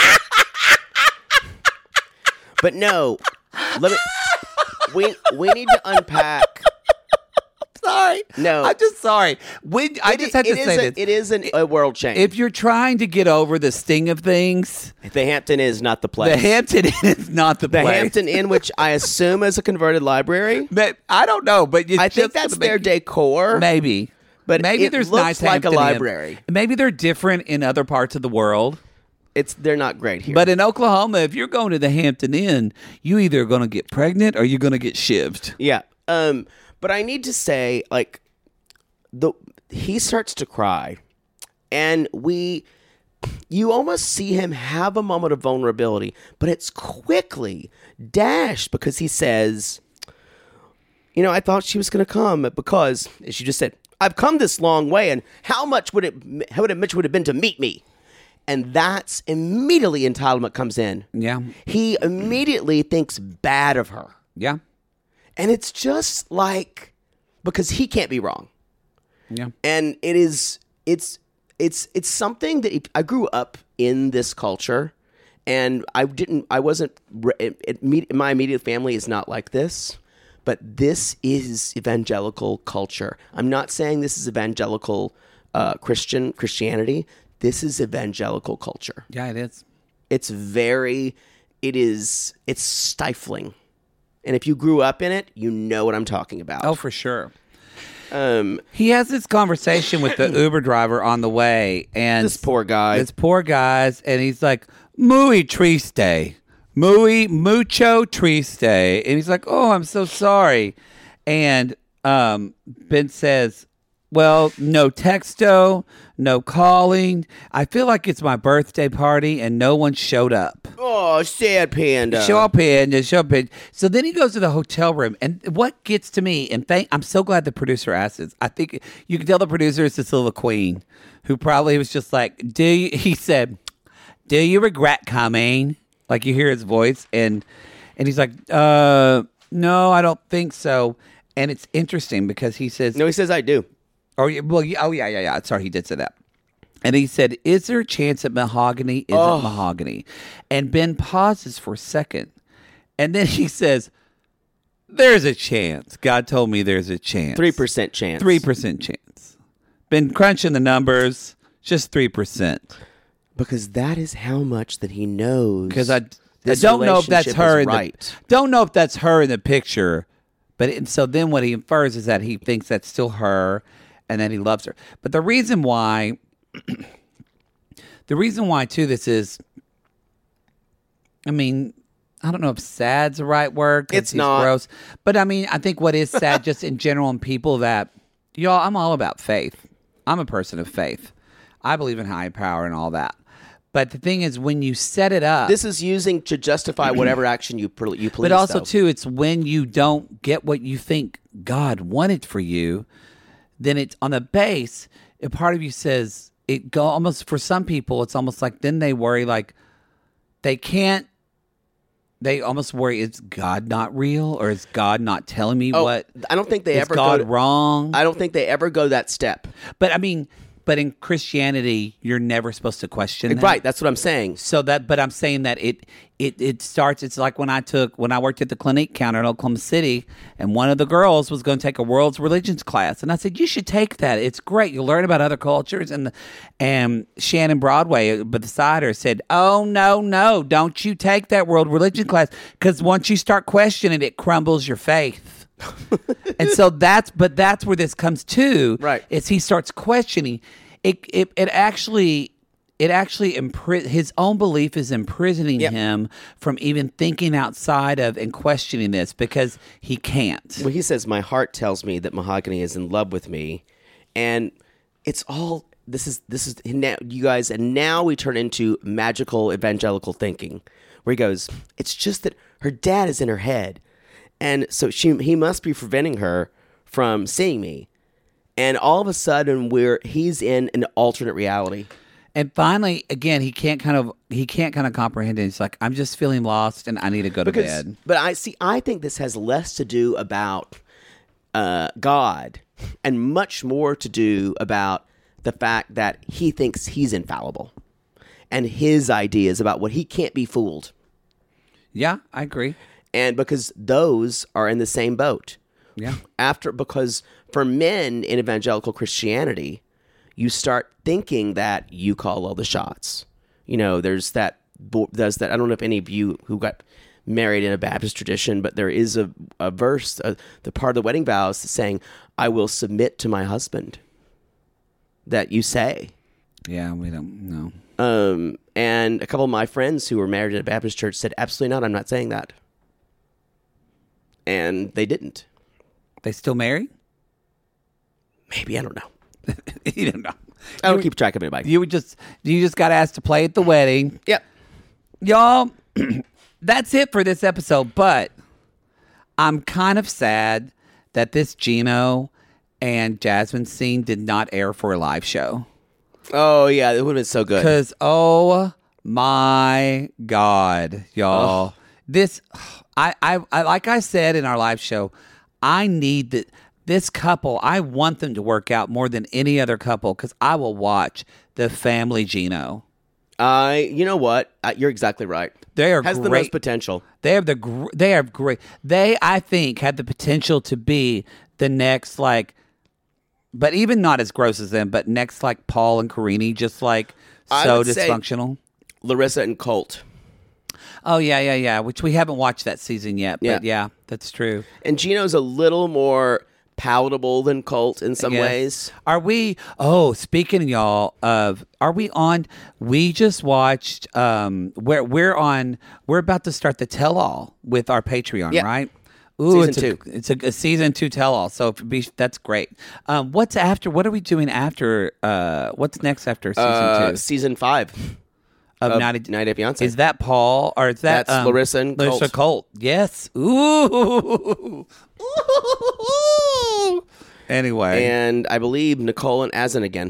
[SPEAKER 3] But no, let me. We we need to unpack.
[SPEAKER 4] Sorry,
[SPEAKER 3] No.
[SPEAKER 4] I'm just sorry. When I
[SPEAKER 3] It
[SPEAKER 4] just
[SPEAKER 3] i-
[SPEAKER 4] had to
[SPEAKER 3] it is
[SPEAKER 4] say
[SPEAKER 3] a,
[SPEAKER 4] this.
[SPEAKER 3] It is an, a world change.
[SPEAKER 4] If you're trying to get over the sting of things,
[SPEAKER 3] the Hampton Inn is not the place.
[SPEAKER 4] the Hampton Inn is not the,
[SPEAKER 3] The
[SPEAKER 4] place.
[SPEAKER 3] Hampton Inn, which I assume is a converted library.
[SPEAKER 4] But I don't know, but it's
[SPEAKER 3] I think
[SPEAKER 4] just
[SPEAKER 3] that's
[SPEAKER 4] gonna
[SPEAKER 3] their
[SPEAKER 4] make-
[SPEAKER 3] decor.
[SPEAKER 4] Maybe.
[SPEAKER 3] But
[SPEAKER 4] maybe
[SPEAKER 3] it
[SPEAKER 4] there's
[SPEAKER 3] looks
[SPEAKER 4] nice
[SPEAKER 3] like a
[SPEAKER 4] Hampton Inn.
[SPEAKER 3] library.
[SPEAKER 4] Maybe they're different in other parts of the world.
[SPEAKER 3] It's they're not great here.
[SPEAKER 4] But in Oklahoma, if you're going to the Hampton Inn, you either are going to get pregnant or you're going to get shivved.
[SPEAKER 3] yeah. Um. But I need to say, like, the he starts to cry, and we, you almost see him have a moment of vulnerability, but it's quickly dashed because he says, you know, I thought she was going to come because, as you just said, I've come this long way, and how much would it, how would it, much would it have been to meet me? And that's immediately entitlement comes in.
[SPEAKER 4] Yeah.
[SPEAKER 3] He immediately thinks bad of her.
[SPEAKER 4] Yeah.
[SPEAKER 3] And it's just like, because he can't be wrong.
[SPEAKER 4] Yeah.
[SPEAKER 3] And it is, it's, it's, it's something that it, I grew up in this culture, and I didn't, I wasn't, it, it, my immediate family is not like this. But this is evangelical culture. I'm not saying this is evangelical uh, Christian Christianity. This is evangelical culture.
[SPEAKER 4] Yeah, it is.
[SPEAKER 3] It's very, it is, it's stifling. And if you grew up in it, you know what I'm talking about.
[SPEAKER 4] Oh, for sure.
[SPEAKER 3] Um,
[SPEAKER 4] he has this conversation with the Uber driver on the way, and
[SPEAKER 3] this poor guy.
[SPEAKER 4] This poor guys, and he's like, "Muy triste, muy mucho triste," and he's like, "Oh, I'm so sorry." And um, Ben says, "Well, no texto, no calling. I feel like it's my birthday party, and no one showed up."
[SPEAKER 3] Oh, sad panda.
[SPEAKER 4] Show up panda, show up panda. So then he goes to the hotel room, and what gets to me, and thank, I'm so glad the producer asked this. I think you can tell the producer is Cecilia Queen, who probably was just like, "Do you," he said, "Do you regret coming?" Like you hear his voice, and and he's like, "Uh, no, I don't think so." And it's interesting because he says,
[SPEAKER 3] No, he says, I do.
[SPEAKER 4] Oh, yeah, well, yeah, oh yeah, yeah, yeah. Sorry, he did say that. And he said, "Is there a chance that mahogany isn't
[SPEAKER 3] Oh.
[SPEAKER 4] mahogany?" And Ben pauses for a second. And then he says, "There's a chance. God told me there's a chance.
[SPEAKER 3] three percent chance.
[SPEAKER 4] three percent chance. Been crunching the numbers, just three percent.
[SPEAKER 3] Because that is how much that he knows.
[SPEAKER 4] Because I, I
[SPEAKER 3] this
[SPEAKER 4] don't know if that's
[SPEAKER 3] relationship
[SPEAKER 4] her
[SPEAKER 3] is
[SPEAKER 4] in
[SPEAKER 3] right.
[SPEAKER 4] the, don't know if that's her in the picture. But it, so then what he infers is that he thinks that's still her and that he loves her. But the reason why... The reason why, too, this is, I mean, I don't know if sad's the right word. 'Cause
[SPEAKER 3] It's
[SPEAKER 4] he's
[SPEAKER 3] not.
[SPEAKER 4] gross. But, I mean, I think what is sad just in general in people that, y'all, I'm all about faith. I'm a person of faith. I believe in high power and all that. But the thing is, when you set it up.
[SPEAKER 3] This is using to justify whatever action you, pr- you please.
[SPEAKER 4] But also,
[SPEAKER 3] though.
[SPEAKER 4] too, it's when you don't get what you think God wanted for you, then it's on the base, a part of you says, it go almost for some people, it's almost like then they worry, like they can't, they almost worry, is God not real, or is God not telling me
[SPEAKER 3] Oh,
[SPEAKER 4] what?
[SPEAKER 3] I don't think they
[SPEAKER 4] is
[SPEAKER 3] ever
[SPEAKER 4] God
[SPEAKER 3] go to,
[SPEAKER 4] wrong?
[SPEAKER 3] I don't think they ever go that step.
[SPEAKER 4] But I mean, but in Christianity, you're never supposed to question that.
[SPEAKER 3] Right, that's what I'm saying.
[SPEAKER 4] So that, but I'm saying that it, it, it starts. It's like when I took when I worked at the clinic counter in Oklahoma City, and one of the girls was going to take a world's religions class, and I said, "You should take that. It's great. You'll learn about other cultures." And the, and Shannon Broadway beside her said, "Oh no, no, don't you take that world religion class, because once you start questioning it, it crumbles your faith." And so that's, but that's where this comes to.
[SPEAKER 3] Right.
[SPEAKER 4] Is he starts questioning it. It, it actually. It actually, impri- his own belief is imprisoning
[SPEAKER 3] Yep.
[SPEAKER 4] him from even thinking outside of and questioning this because he can't.
[SPEAKER 3] Well, he says, my heart tells me that mahogany is in love with me. And it's all, this is, this is, now, you guys, and now we turn into magical evangelical thinking, where he goes, it's just that her dad is in her head. And so she, he must be preventing her from seeing me. And all of a sudden, we're, he's in an alternate reality.
[SPEAKER 4] And finally, again, he can't kind of he can't kind of comprehend it. He's like, I'm just feeling lost, and I need to go to
[SPEAKER 3] Because,
[SPEAKER 4] bed.
[SPEAKER 3] but I see. I think this has less to do about uh, God and much more to do about the fact that he thinks he's infallible and his ideas about what he can't be fooled.
[SPEAKER 4] Yeah, I agree.
[SPEAKER 3] And because those are in the same boat.
[SPEAKER 4] Yeah.
[SPEAKER 3] After because for men in evangelical Christianity, you start thinking that you call all the shots. You know, there's that, there's that, I don't know if any of you who got married in a Baptist tradition, but there is a, a verse, uh, the part of the wedding vows saying, I will submit to my husband, that you say.
[SPEAKER 4] Yeah, we don't know.
[SPEAKER 3] Um, and a couple of my friends who were married in a Baptist church said, absolutely not, I'm not saying that. And they didn't.
[SPEAKER 4] They still married?
[SPEAKER 3] Maybe, I don't know.
[SPEAKER 4] You don't know.
[SPEAKER 3] I don't
[SPEAKER 4] You-
[SPEAKER 3] keep track of anybody.
[SPEAKER 4] You would just you just got asked to play at the wedding.
[SPEAKER 3] Yep.
[SPEAKER 4] Y'all, that's it for this episode, but I'm kind of sad that this Gino and Jasmine scene did not air for a live show.
[SPEAKER 3] Oh, yeah. It would have been so good.
[SPEAKER 4] Because, oh my God, y'all.
[SPEAKER 3] Ugh.
[SPEAKER 4] This, I, I, I, like I said in our live show, I need that. This couple, I want them to work out more than any other couple because I will watch the family Gino.
[SPEAKER 3] I, you know what? Uh, you're exactly right.
[SPEAKER 4] They are
[SPEAKER 3] Has
[SPEAKER 4] great.
[SPEAKER 3] the most potential.
[SPEAKER 4] They have the gr- they are great. They, I think, have the potential to be the next, like, but even not as gross as them, but next, like, Paul and Karini, just like
[SPEAKER 3] I
[SPEAKER 4] so
[SPEAKER 3] would say
[SPEAKER 4] dysfunctional.
[SPEAKER 3] Larissa and Colt.
[SPEAKER 4] Oh yeah, yeah, yeah. Which we haven't watched that season yet, but
[SPEAKER 3] Yeah.
[SPEAKER 4] yeah, that's true.
[SPEAKER 3] And Gino's a little more palatable than Colt in some
[SPEAKER 4] Yes.
[SPEAKER 3] ways.
[SPEAKER 4] Are we? Oh, speaking y'all of, are we on? We just watched. Um, we're we're on. We're about to start the tell all with our Patreon,
[SPEAKER 3] Yeah.
[SPEAKER 4] right? Ooh,
[SPEAKER 3] Season
[SPEAKER 4] it's
[SPEAKER 3] two.
[SPEAKER 4] A, it's a, a season two tell all. So if be, that's great. Um, what's after? What are we doing after? Uh, what's next after season
[SPEAKER 3] Uh,
[SPEAKER 4] two
[SPEAKER 3] season five
[SPEAKER 4] of
[SPEAKER 3] of
[SPEAKER 4] Ninety?
[SPEAKER 3] Night at Beyonce.
[SPEAKER 4] Is that Paul or is that
[SPEAKER 3] That's
[SPEAKER 4] um,
[SPEAKER 3] Larissa and
[SPEAKER 4] Larissa
[SPEAKER 3] Colt.
[SPEAKER 4] Colt? Yes. Ooh. Ooh. Anyway,
[SPEAKER 3] And I believe Nicole and Asin again.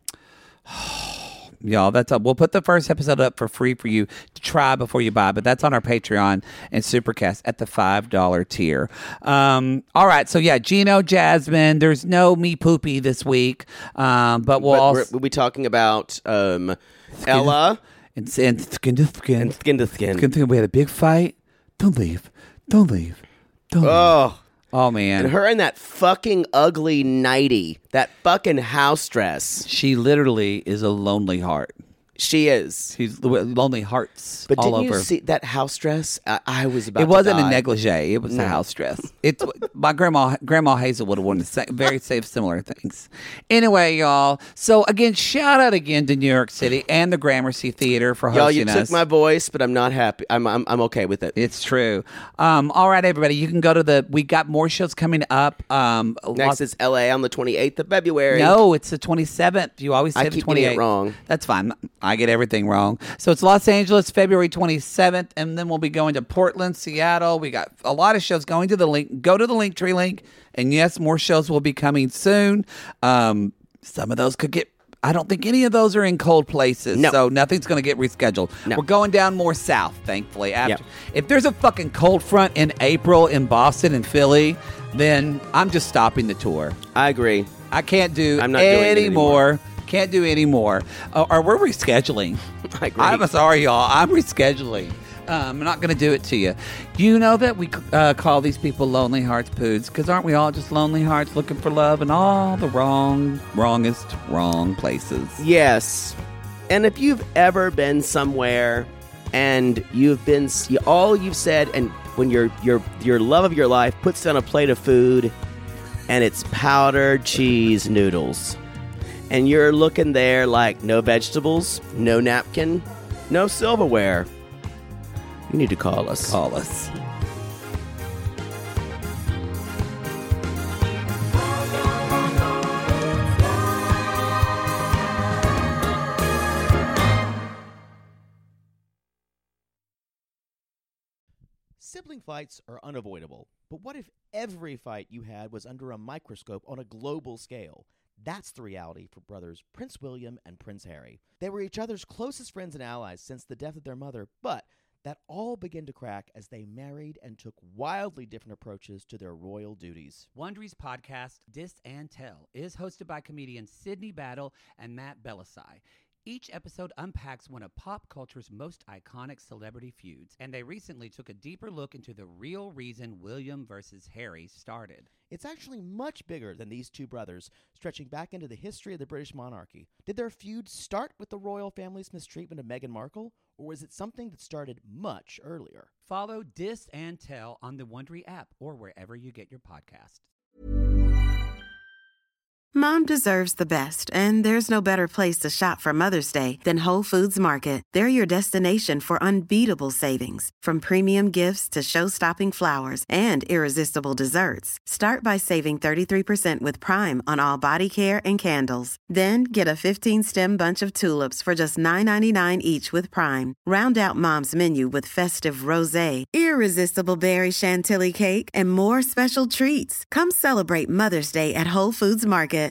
[SPEAKER 4] y'all, that's up. We'll put the first episode up for free for you to try before you buy, but that's on our Patreon and Supercast at the five dollar tier. Um, all right, so yeah, Gino, Jasmine. There's no me poopy this week, um, but we'll
[SPEAKER 3] But
[SPEAKER 4] also
[SPEAKER 3] we're, we'll be talking about um, Ella
[SPEAKER 4] and, and skin to skin.
[SPEAKER 3] and Skin to Skin.
[SPEAKER 4] Skin to skin. We had a big fight. Don't leave. Don't leave. Don't leave.
[SPEAKER 3] Oh,
[SPEAKER 4] Oh man,
[SPEAKER 3] and her in that fucking ugly nightie, that fucking house dress.
[SPEAKER 4] she literally is a lonely heart.
[SPEAKER 3] She is.
[SPEAKER 4] She's lonely hearts
[SPEAKER 3] But
[SPEAKER 4] all
[SPEAKER 3] didn't
[SPEAKER 4] over.
[SPEAKER 3] you see that house dress? I, I was about.
[SPEAKER 4] It wasn't
[SPEAKER 3] to
[SPEAKER 4] a
[SPEAKER 3] die.
[SPEAKER 4] negligee. It was a house dress. It's my grandma. Grandma Hazel would have worn the same, very safe, similar things. Anyway, y'all. So again, shout out again to New York City and the Gramercy Theater for
[SPEAKER 3] Y'all,
[SPEAKER 4] hosting
[SPEAKER 3] you
[SPEAKER 4] us.
[SPEAKER 3] took my voice, but I'm not happy. I'm I'm, I'm okay with it.
[SPEAKER 4] It's true. Um, all right, everybody. You can go to the. We got more shows coming up. Um,
[SPEAKER 3] Next
[SPEAKER 4] lots-
[SPEAKER 3] is L A on the twenty-eighth of February.
[SPEAKER 4] No, it's the twenty-seventh. You always say
[SPEAKER 3] I
[SPEAKER 4] the
[SPEAKER 3] keep getting it
[SPEAKER 4] twenty-eighth.
[SPEAKER 3] wrong.
[SPEAKER 4] That's fine. I get everything wrong. So it's Los Angeles, February twenty-seventh, and then we'll be going to Portland, Seattle. We got a lot of shows going to the link. Go to the Linktree link, and yes, more shows will be coming soon. Um, some of those could get. I don't think any of those are in cold places,
[SPEAKER 3] No.
[SPEAKER 4] so nothing's going to get rescheduled.
[SPEAKER 3] No.
[SPEAKER 4] We're going down more south, thankfully. After,
[SPEAKER 3] Yep.
[SPEAKER 4] if there's a fucking cold front in April in Boston and Philly, then I'm just stopping the tour.
[SPEAKER 3] I agree.
[SPEAKER 4] I can't do
[SPEAKER 3] I'm not doing it
[SPEAKER 4] anymore. Can't do any more. Uh, or we're rescheduling.
[SPEAKER 3] I agree.
[SPEAKER 4] I'm sorry, y'all. I'm rescheduling. Um, I'm not going to do it to you. You know that we uh, call these people lonely hearts poods because aren't we all just lonely hearts looking for love in all the wrong, wrongest, wrong places?
[SPEAKER 3] Yes. And if you've ever been somewhere and you've been you, all you've said, and when your your your love of your life puts down a plate of food and it's powdered cheese noodles, and you're looking there like no vegetables, no napkin, no silverware, you need to call us.
[SPEAKER 4] Call us.
[SPEAKER 5] Sibling fights are unavoidable, but what if every fight you had was under a microscope on a global scale? That's the reality for brothers Prince William and Prince Harry. They were each other's closest friends and allies since the death of their mother, but that all began to crack as they married and took wildly different approaches to their royal duties.
[SPEAKER 4] Wondery's podcast, Dis and Tell, is hosted by comedians Sydney Battle and Matt Belisai. Each episode unpacks one of pop culture's most iconic celebrity feuds, and they recently took a deeper look into the real reason William versus Harry started.
[SPEAKER 5] It's actually much bigger than these two brothers, stretching back into the history of the British monarchy. Did their feud start with the royal family's mistreatment of Meghan Markle, or was it something that started much earlier?
[SPEAKER 4] Follow Dis and Tell on the Wondery app or wherever you get your podcasts.
[SPEAKER 7] Mom deserves the best, and there's no better place to shop for Mother's Day than Whole Foods Market. They're your destination for unbeatable savings, from premium gifts to show-stopping flowers and irresistible desserts. Start by saving thirty-three percent with Prime on all body care and candles. Then get a fifteen-stem bunch of tulips for just nine ninety-nine each with Prime. Round out Mom's menu with festive rosé, irresistible berry chantilly cake, and more special treats. Come celebrate Mother's Day at Whole Foods Market.